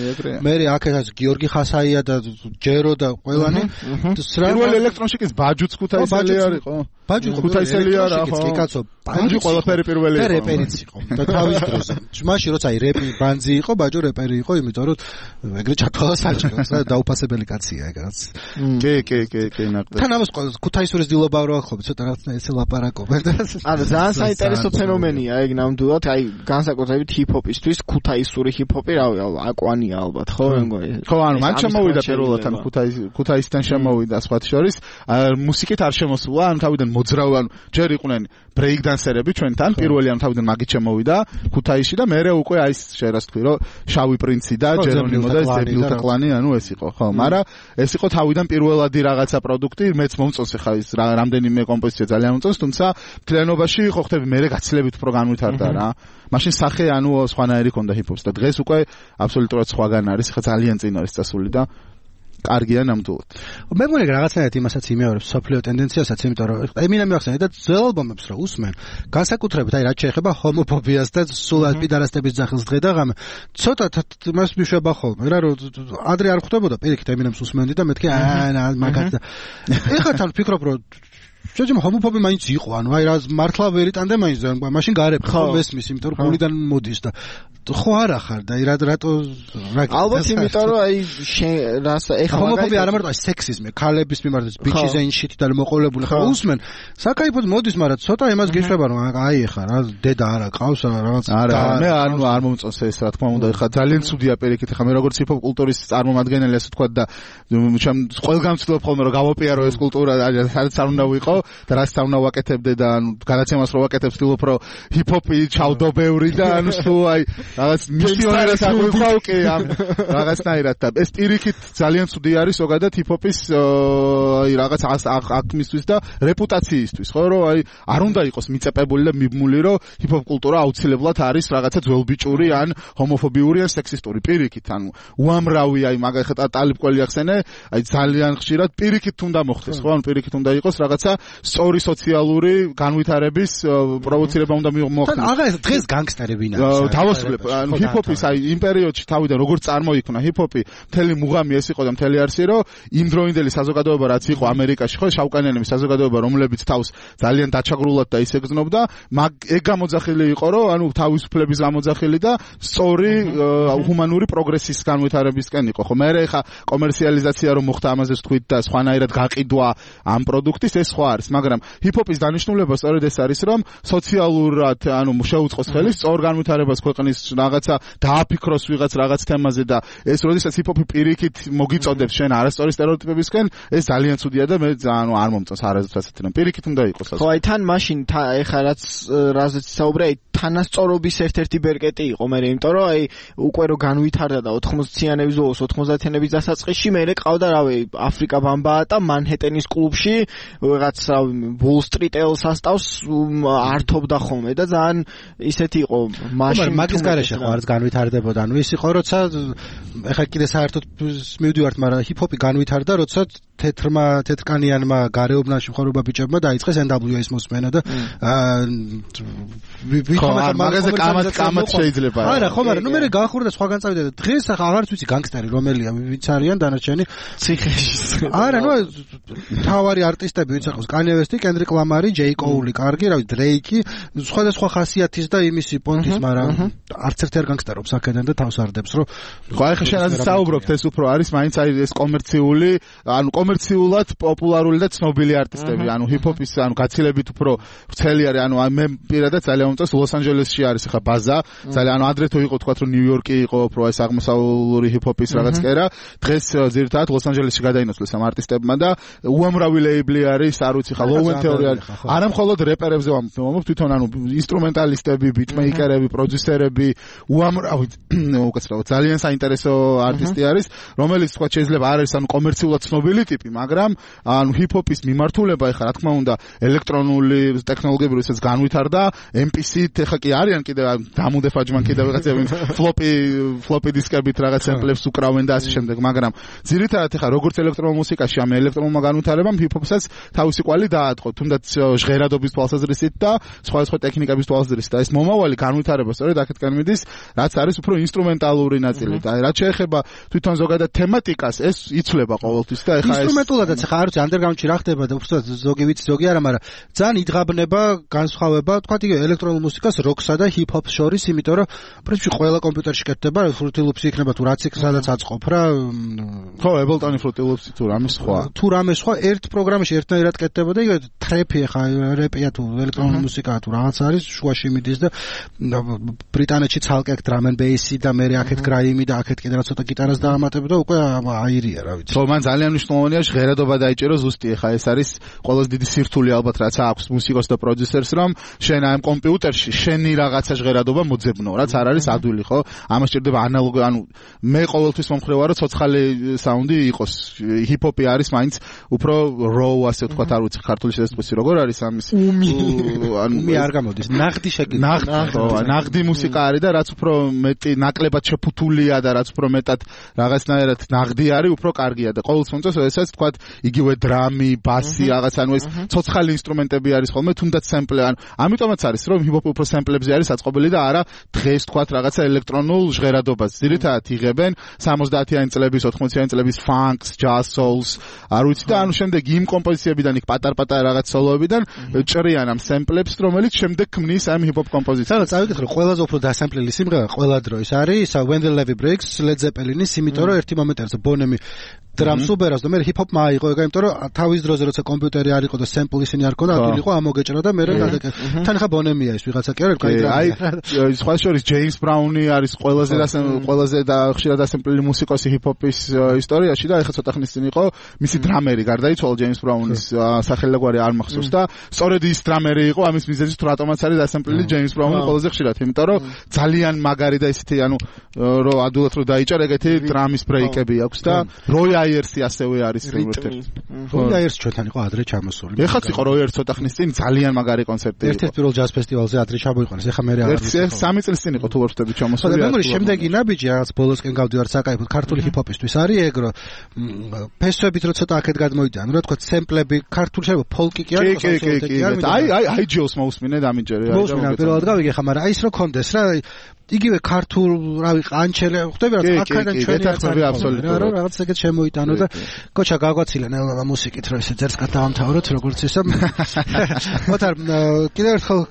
მე აქედაც გიორგი ხასაია და ჯერო და ყველანი პირველი ელექტრონშიკის ბაჯუც ქუთაისელი არისო ბაჯუ ქუთაისელი არა ხო კაცო ბაჯუ ყველაფერი პირველი იყო რეპერიც იყო და თავის დროზე მაშინ როცა აი რეპი ბანძი იყო ბაჯუ რეპერი იყო იმიტომ რომ ეგრე ჩათვალა საჭიროა და დაუფასებელი კაცია ეგ რაც კი კი კი კი ნაკდა თან ამას ქუთაისურის დილობა რო ახობ ცოტა რაღაცა ესე ლაპარაკობენ და ანუ ძალიან საინტერესო ფენომენია ეგ ნამდვილად აი განსაკუთრებით ჰიპ-ჰოპისთვის ქუთაისური ჰიპ-ჰოპი რავი აკვანია ალბათ ხო მეგონი ხო ანუ მან შემოვიდა პირველად ან ქუთაის ქუთაისთან შემოვიდა სხვა შორის მუსიკით არ შემოსულა ან თავიდან მოძრავ ანუ ჯერ იყვნენ break dancerები ჩვენთან პირველი ან თავიდან მაგით შემოვიდა ქუთაისში და მერე უკვე აი შერას თქვი რომ შავი პრინცი და ჯერონიმო და ზებილთა კლანი ანუ ეს იყო ხო მაგრამ ეს იყო თავიდან პირველადი რაღაცა პროდუქტი მეც მომწონს ხა ის რამდენიმე კომპოზიცია ძალიან მომწონს თუმცა მთლიანობაში ხო ხდები მერე გაცილებით უფრო განვითარდა რა მაშინ სახე ანუ სხვანაირი ქონდა ჰიპ-ჰოპს და დღეს უკვე აბსოლუტურად სხვაგან არის ხა ძალიან წინ არის წასული და კარგია ნამდვილად. მე მგონი რაღაცნაირად იმასაც იმეორებს სოფლიო ტენდენციასაც, იმიტომ რომ ემინემი ახსენე და ძველ ალბომებს რა უსმენ, განსაკუთრებით აი რაც შეეხება ჰომოფობიას და სულ პიდარასტების ძახილს დღე და ღამე. ცოტა მას მიშვება ხოლმე რა რომ ადრე არ ხვდებოდა პირიქით ემინემს უსმენდი და მეთქი აა მაგათ. ეხლა თან ვფიქრობ რომ შეიძლება ჰომოფობი მაინც იყო, ანუ აი რა მართლა ვერ იტანდა მაინც და მაშინ გარებ ხო მესმის, იმიტომ რომ გულიდან მოდის და ხო არა ხარ და რა რატო რა ალბათ იმიტომ რომ აი რას ეხლა ჰომოფობი არ ამარტო სექსიზმი ქალების მიმართ ბიჩის and shit და მოყოლებული ხო უსმენ საკაიფოდ მოდის მაგრამ ცოტა იმას გეშვება რომ აი ეხლა რა დედა არა ყავს რაღაც არა მე არ არ მომწონს ეს რა თქმა უნდა ეხლა ძალიან ცუდია პირიქით ეხლა მე როგორც ჰიპ-ჰოპ კულტურის წარმომადგენელი ასე თქვა და ჩემ ყველგან ვცდილობ ხოლმე რომ გავოპიარო ეს კულტურა სადაც არ უნდა ვიყო და რაც არ უნდა ვაკეთებდე და ანუ განაცემას რო ვაკეთებ ვცდილობ რომ ჰიპ-ჰოპი ჩავდო ბევრი და ანუ სულ აი რაღაც მისიონერად აღვიქვავ კი ამ რაღაცნაირად და ეს პირიქით ძალიან ცუდი არის ზოგადად ჰიპ-ჰოპის აი რაღაც აქტმისთვის და რეპუტაციისთვის ხო რომ აი არ უნდა იყოს მიწეპებული და მიბმული რომ ჰიპ-ჰოპ კულტურა აუცილებლად არის რაღაცა ძველბიჭური ან ჰომოფობიური ან სექსისტური პირიქით ანუ უამრავი აი მაგალითად ტალიბკველი ახსენე აი ძალიან ხშირად პირიქით უნდა მოხდეს ხო ან პირიქით უნდა იყოს რაღაცა სწორი სოციალური განვითარების პროვოცირება უნდა მოხდეს თან აღარ ეს დღეს განგსტერები ვინაა თავისუფლებ ანუ ჰიპ-ჰოპის აი იმ პერიოდში თავიდან როგორც წარმოიქმნა ჰიპ-ჰოპი მთელი მუღამი ეს იყო და მთელი არსი რომ იმ დროინდელი საზოგადოება რაც იყო ამერიკაში ხო შავკანიანების საზოგადოება რომლებიც თავს ძალიან დაჩაგრულად და ისე გზნობდა მაგ ეგ გამოძახილი იყო რომ ანუ თავისუფლების გამოძახილი და სწორი ჰუმანური პროგრესის განვითარებისკენ იყო ხო მე ხა კომერციალიზაცია რომ მოხდა ამაზე ვთქვით და სხვანაირად გაყიდვა ამ პროდუქტის ეს სხვა არის მაგრამ ჰიპ-ჰოპის დანიშნულება სწორედ ეს არის რომ სოციალურად ანუ შეუწყოს ხელი სწორ განვითარებას ქვეყნის რაღაცა დააფიქროს ვიღაც რაღაც თემაზე და ეს როდესაც ჰიპ-ჰოპი პირიქით მოგიწოდებს შენ არასწორი სტერეოტიპებისკენ ეს ძალიან ცუდია და მე ანუ არ მომწონს არასდროს ასეთი რომ პირიქით უნდა იყოს ხო აი თან მაშინ ეხა რაც რაზეც საუბრე თანასწორობის ერთ-ერთი ბერკეტი იყო მე, იმიტომ რომ აი უკვე რო განვითარდა და ოთხმოციანების ბოლოს ოთხმოცდაათიანების დასაწყისში მე ყავდა რავი აფრიკა ბამბაატა მანჰეტენის კლუბში რაღაც ვოლ სტრიტ ელ სასტავს ართობდა ხოლმე და ძალიან ისეთი იყო მაშინ მაგის გარეშე ხო არც განვითარდებოდა ანუ ის იყო როცა ეხლა კიდე საერთოდ მივდივართ მაგრამ ჰიპ-ჰოპი განვითარდა როცა თეთრმა თეთრკანიანმა გარეუბნაში მხარობა ბიჭებმა დაიწყეს ენ დაბლიუ ეს მოსმენა და ვიხომ მაგაზე კამათ კამათ შეიძლება არა ხო მაგრამ ნუ მე გავახურდა სხვაგან წავიდა და დღეს ახლა აღარც ვიცი განგსტერი რომელია ვინც არიან დანარჩენი ციხეში არა ნუ თავარი არტისტები ვინც აქვს კანიე ვესტი კენდრიკ ლამარი ჯეი კოული კარგი რავი დრეიკი სხვადასხვა ხასიათის და იმისი პონტის მაგრამ არც ერთი არ განგსტერობს აქედან და თავს არდებს რომ ხო ახლა შენ საუბრობთ ეს უფრო არის მაინც აი ეს კომერციული ანუ კომერციულად პოპულარული და ცნობილი არტისტები ანუ ჰიპ-ჰოპის ანუ გაცილებით უფრო ვრცელი არის ანუ მე პირადად ძალიან მომწონს ლოს ანჯელესში არის ახლა ბაზა ძალიან ანუ ადრე თუ იყო თქვა რომ ნიუ-იორკი იყო უფრო ეს აღმოსავლური ჰიპ-ჰოპის რაღაც კერა დღეს ძირითადად ლოს ანჯელესში გადაინაცვლეს ამ არტისტებმა და უამრავი ლეიბლი არის არ ვიცი ხა ლოუენ თეორი არის არა მხოლოდ რეპერებზე ვამბობ თვითონ ანუ ინსტრუმენტალისტები ბიტმეიკერები პროდიუსერები უამრავი უკაცრავად ძალიან საინტერესო არტისტი არის რომელიც თქვა შეიძლება არ არის ანუ კომერციულად ცნობილი ტიპი მაგრამ ანუ ჰიპ-ჰოპის მიმართულება ეხლა რა თქმა უნდა ელექტრონული ტექნოლოგიები როდესაც განვითარდა ემ პი სი-თ ეხლა კი არიან კიდე დამუდე ფაჯმან კიდე ვიღაცები ფლოპი ფლოპი დისკებით რაღაც სემპლებს უკრავენ და ასე შემდეგ მაგრამ ძირითადად ეხლა როგორც ელექტრონულ მუსიკაში ამ ელექტრონულმა განვითარებამ ჰიპ-ჰოპსაც თავისი კვალი დაატყო თუნდაც ჟღერადობის თვალსაზრისით და სხვადასხვა ტექნიკების თვალსაზრისით და ეს მომავალი განვითარება სწორედ აქეთკენ მიდის რაც არის უფრო ინსტრუმენტალური ნაწილი და რაც შეეხება თვითონ ზოგადად თემატიკას ეს იცვლება ყოველთვის და ეხლა ეს ინსტრუმენტულადაც ხა არ ვიცი ანდერგრაუნდში რა ხდება და უბრალოდ ზოგი ვიცი ზოგი არა მაგრამ ძალიან იძღაბნება განსხვავება თქვა იგივე ელექტრონულ მუსიკას როკსა და ჰიპ-ჰოპს შორის იმიტომ რომ პრინციპში ყველა კომპიუტერში კეთდება Fruity Loops იქნება თუ რაც იქ სადაც აწყობ რა ხო Ableton Fruity Loops თუ რამე სხვა თუ რამე სხვა ერთ პროგრამაში ერთნაირად კეთდება და იგივე ტრეპი ხა რეპია თუ ელექტრონული მუსიკაა თუ რაღაც არის შუაში მიდის და ბრიტანეთში ცალკე აქ drum and bass-ი და მე აქეთ გრაიმი და აქეთ კიდე რა ცოტა გიტარას დაამატებ და უკვე აირია რა ვიცი ხო მან ძალიან მნიშვნელოვანია ჟღერადობა დაიჭირო ზუსტი ეხა ეს არის ყველაზე დიდი სირთულე ალბათ რაც აქვს მუსიკოს და პროდიუსერს რომ შენ ამ კომპიუტერში შენი რაღაცა ჟღერადობა მოძებნო რაც არ არის ადვილი ხო ამას ჭირდება ანალოგი ანუ მე ყოველთვის მომხრე ვარ რომ ცოცხალი საუნდი იყოს ჰიპ-ჰოპი არის მაინც უფრო raw ასე ვთქვათ არ ვიცი ქართული შესაძლებელი როგორ არის ამის უმი ანუ მე არ გამოდის ნახდი შეგიძლია ნახდი მუსიკა არის და რაც უფრო მეტი ნაკლებად შეფუთულია და რაც უფრო მეტად რაღაცნაირად ნახდი არის უფრო კარგია და ყოველთვის მომწონს ესაც ვთქვათ იგივე დრამი ბასი რაღაც ანუ ეს ცოცხალი ინსტრუმენტები არის ხოლმე თუნდაც სემპლე ანუ ამიტომაც არის რომ ჰიპ-ჰოპი უფრო სემპლებზე არის აწყობილი და არა დღეს ვთქვათ რაღაცა ელექტრონულ ჟღერადობას ძირითადად იღებენ სამოცდაათიანი წლების ოთხმოციანი წლების ფანკს ჯაზ სოულს არ ვიცი და ანუ შემდეგ იმ კომპოზიციებიდან იქ პატარ-პატარ რაღაც სოლოებიდან ჭრიან ამ სემპლებს რომელიც შემდეგ ქმნის ამ ჰიპ-ჰოპ კომპოზიციას სადაც წავიკითხე რომ ყველაზე უფრო დასემპლელი სიმღერა ყველა დროის არის When the Levee Breaks Led Zeppelin-ის იმიტომ რომ ერთი მომენტი არის ბონემი დრამს უბერავს და მე ჰიპ-ჰოპმა აიღო ეგა იმიტომ რომ თავის დროზე როცა კომპიუტერი არ იყო და სემპლი ისინი არ ქონდა ადვილი იყო ამოგეჭრა და მე გადაკეთე თან ხა ბონემია ის ვიღაცა კი არა აი სხვა შორის ჯეიმს ბრაუნი არის ყველაზე ყველაზე და ხშირად დასემპლელი მუსიკოსი ჰიპ-ჰოპის ისტორიაში და ეხლა ცოტა ხნის წინ იყო მისი დრამერი გარდაიცვალა ჯეიმს 브რაუნის სახელგვარი არ მახსოვს და სწორედ ის დრამერი იყო ამის მიზეზით თუ რატომაც არის დასემპლელი ჯეიმს ბრაუნი ყველაზე ხშირად იმიტომ რომ ძალიან მაგარი და ისეთი ანუ რომ ადვილად რო დაიჭარ ეგეთი დრამის ბრეიკები აქვს და როი აიერსი ასევე არის ერთ-ერთი. როი აიერს ჩვენთან იყო ადრე ჩამოსული. ეხაც იყო როი აიერს ცოტა ხნის წინ ძალიან მაგარი კონცერტი იყო. ერთ-ერთ პირველ ჯაზ ფესტივალზე ადრე ჩამოიყვანეს. ეხა მე რა არის. ერთ სამი წლის წინ იყო თუ ვერ ვთქვი ჩამოსული. და მე შემდეგი ნაბიჯი რაღაც ბოლოსკენ გავდივარ საკაიფოდ ქართული ჰიპ-ჰოპისთვის არის ეგ რომ ფესვებით რო ცოტა აქეთ გადმოვიდა. ანუ რა თქვა სემპლები ქართული შეიძლება ფოლკი კი არის. კი კი კი. აი აი აი ჯოს მოусმინე დამიჯერე. მოусმინე პირველად გავიგე ხა მაგრამ აი ის რო კონდეს რა იგივე ქართულ რავი ყანჩელი ხვდები რა აქედან ჩვენი ეთახმები აბსოლუტურად რა რაღაც ეგეთ შემოიტანო და კოჩა გაგვაცილე ნელა მუსიკით რომ ესე ძერს გადავამთავროთ როგორც ისე მოთარ კიდევ ერთხელ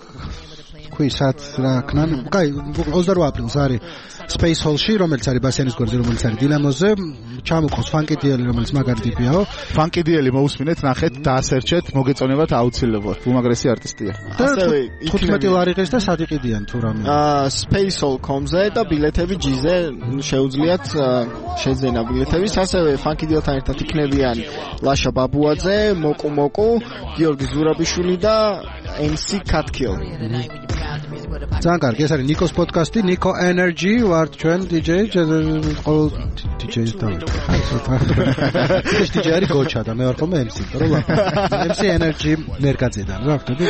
ქვისად რა ქნან კაი ოცდაოთხ აპრილს არის Space Hall-ში რომელიც არის ბასიანის გვერდზე რომელიც არის დინამოზე ჩამოყავს Funky D L რომელიც მაგარი ტიპიაო Funky D L მოусმინეთ ნახეთ დაასერჩეთ მოგეწონებათ აუცილებლად უმაგრესი არტისტია ასევე თხუთმეტი ლარიღის და სად იყიდიან თუ რამე აა space hall dot com-ზე და ბილეთები ჯიზე შეუძლიათ შეძენა ბილეთების ასევე Funky D L-თან ერთად იქნებიან ლაშა ბაბუაძე მოკუ მოკუ გიორგი ზურაბიშვილი და ემ სი Catkill ძალიან კარგი, ეს არის ნიკოს პოდკასტი, Nico Energy, ვარ ჩვენ დიჯეი, ყოველ დიჯეის დავით. ეს დიჯეი არის გოჩა და მე ვარ ხოლმე ემსი, რომ ემ სი Energy მერკაძედან, რა ხდება?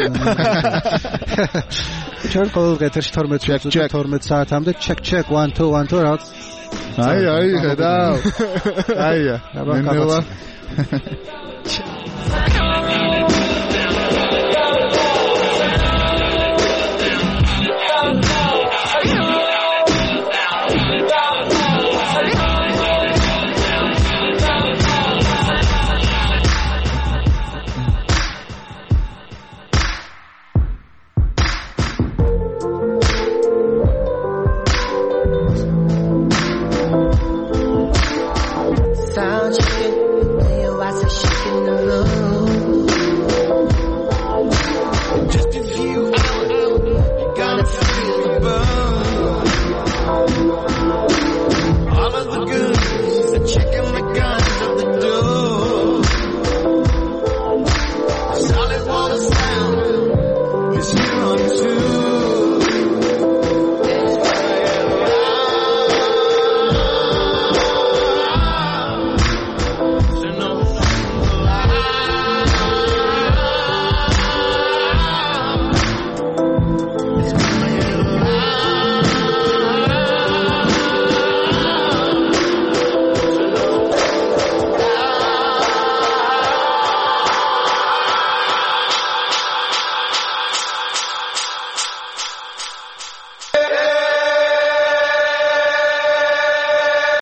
ჩვენ ყოველ ეთერში თორმეტ საათამდე check check one two one two რაღაც. აი, აი, ხედავ. აია, მენელა. Sound chicken, your eyes are shaking the room.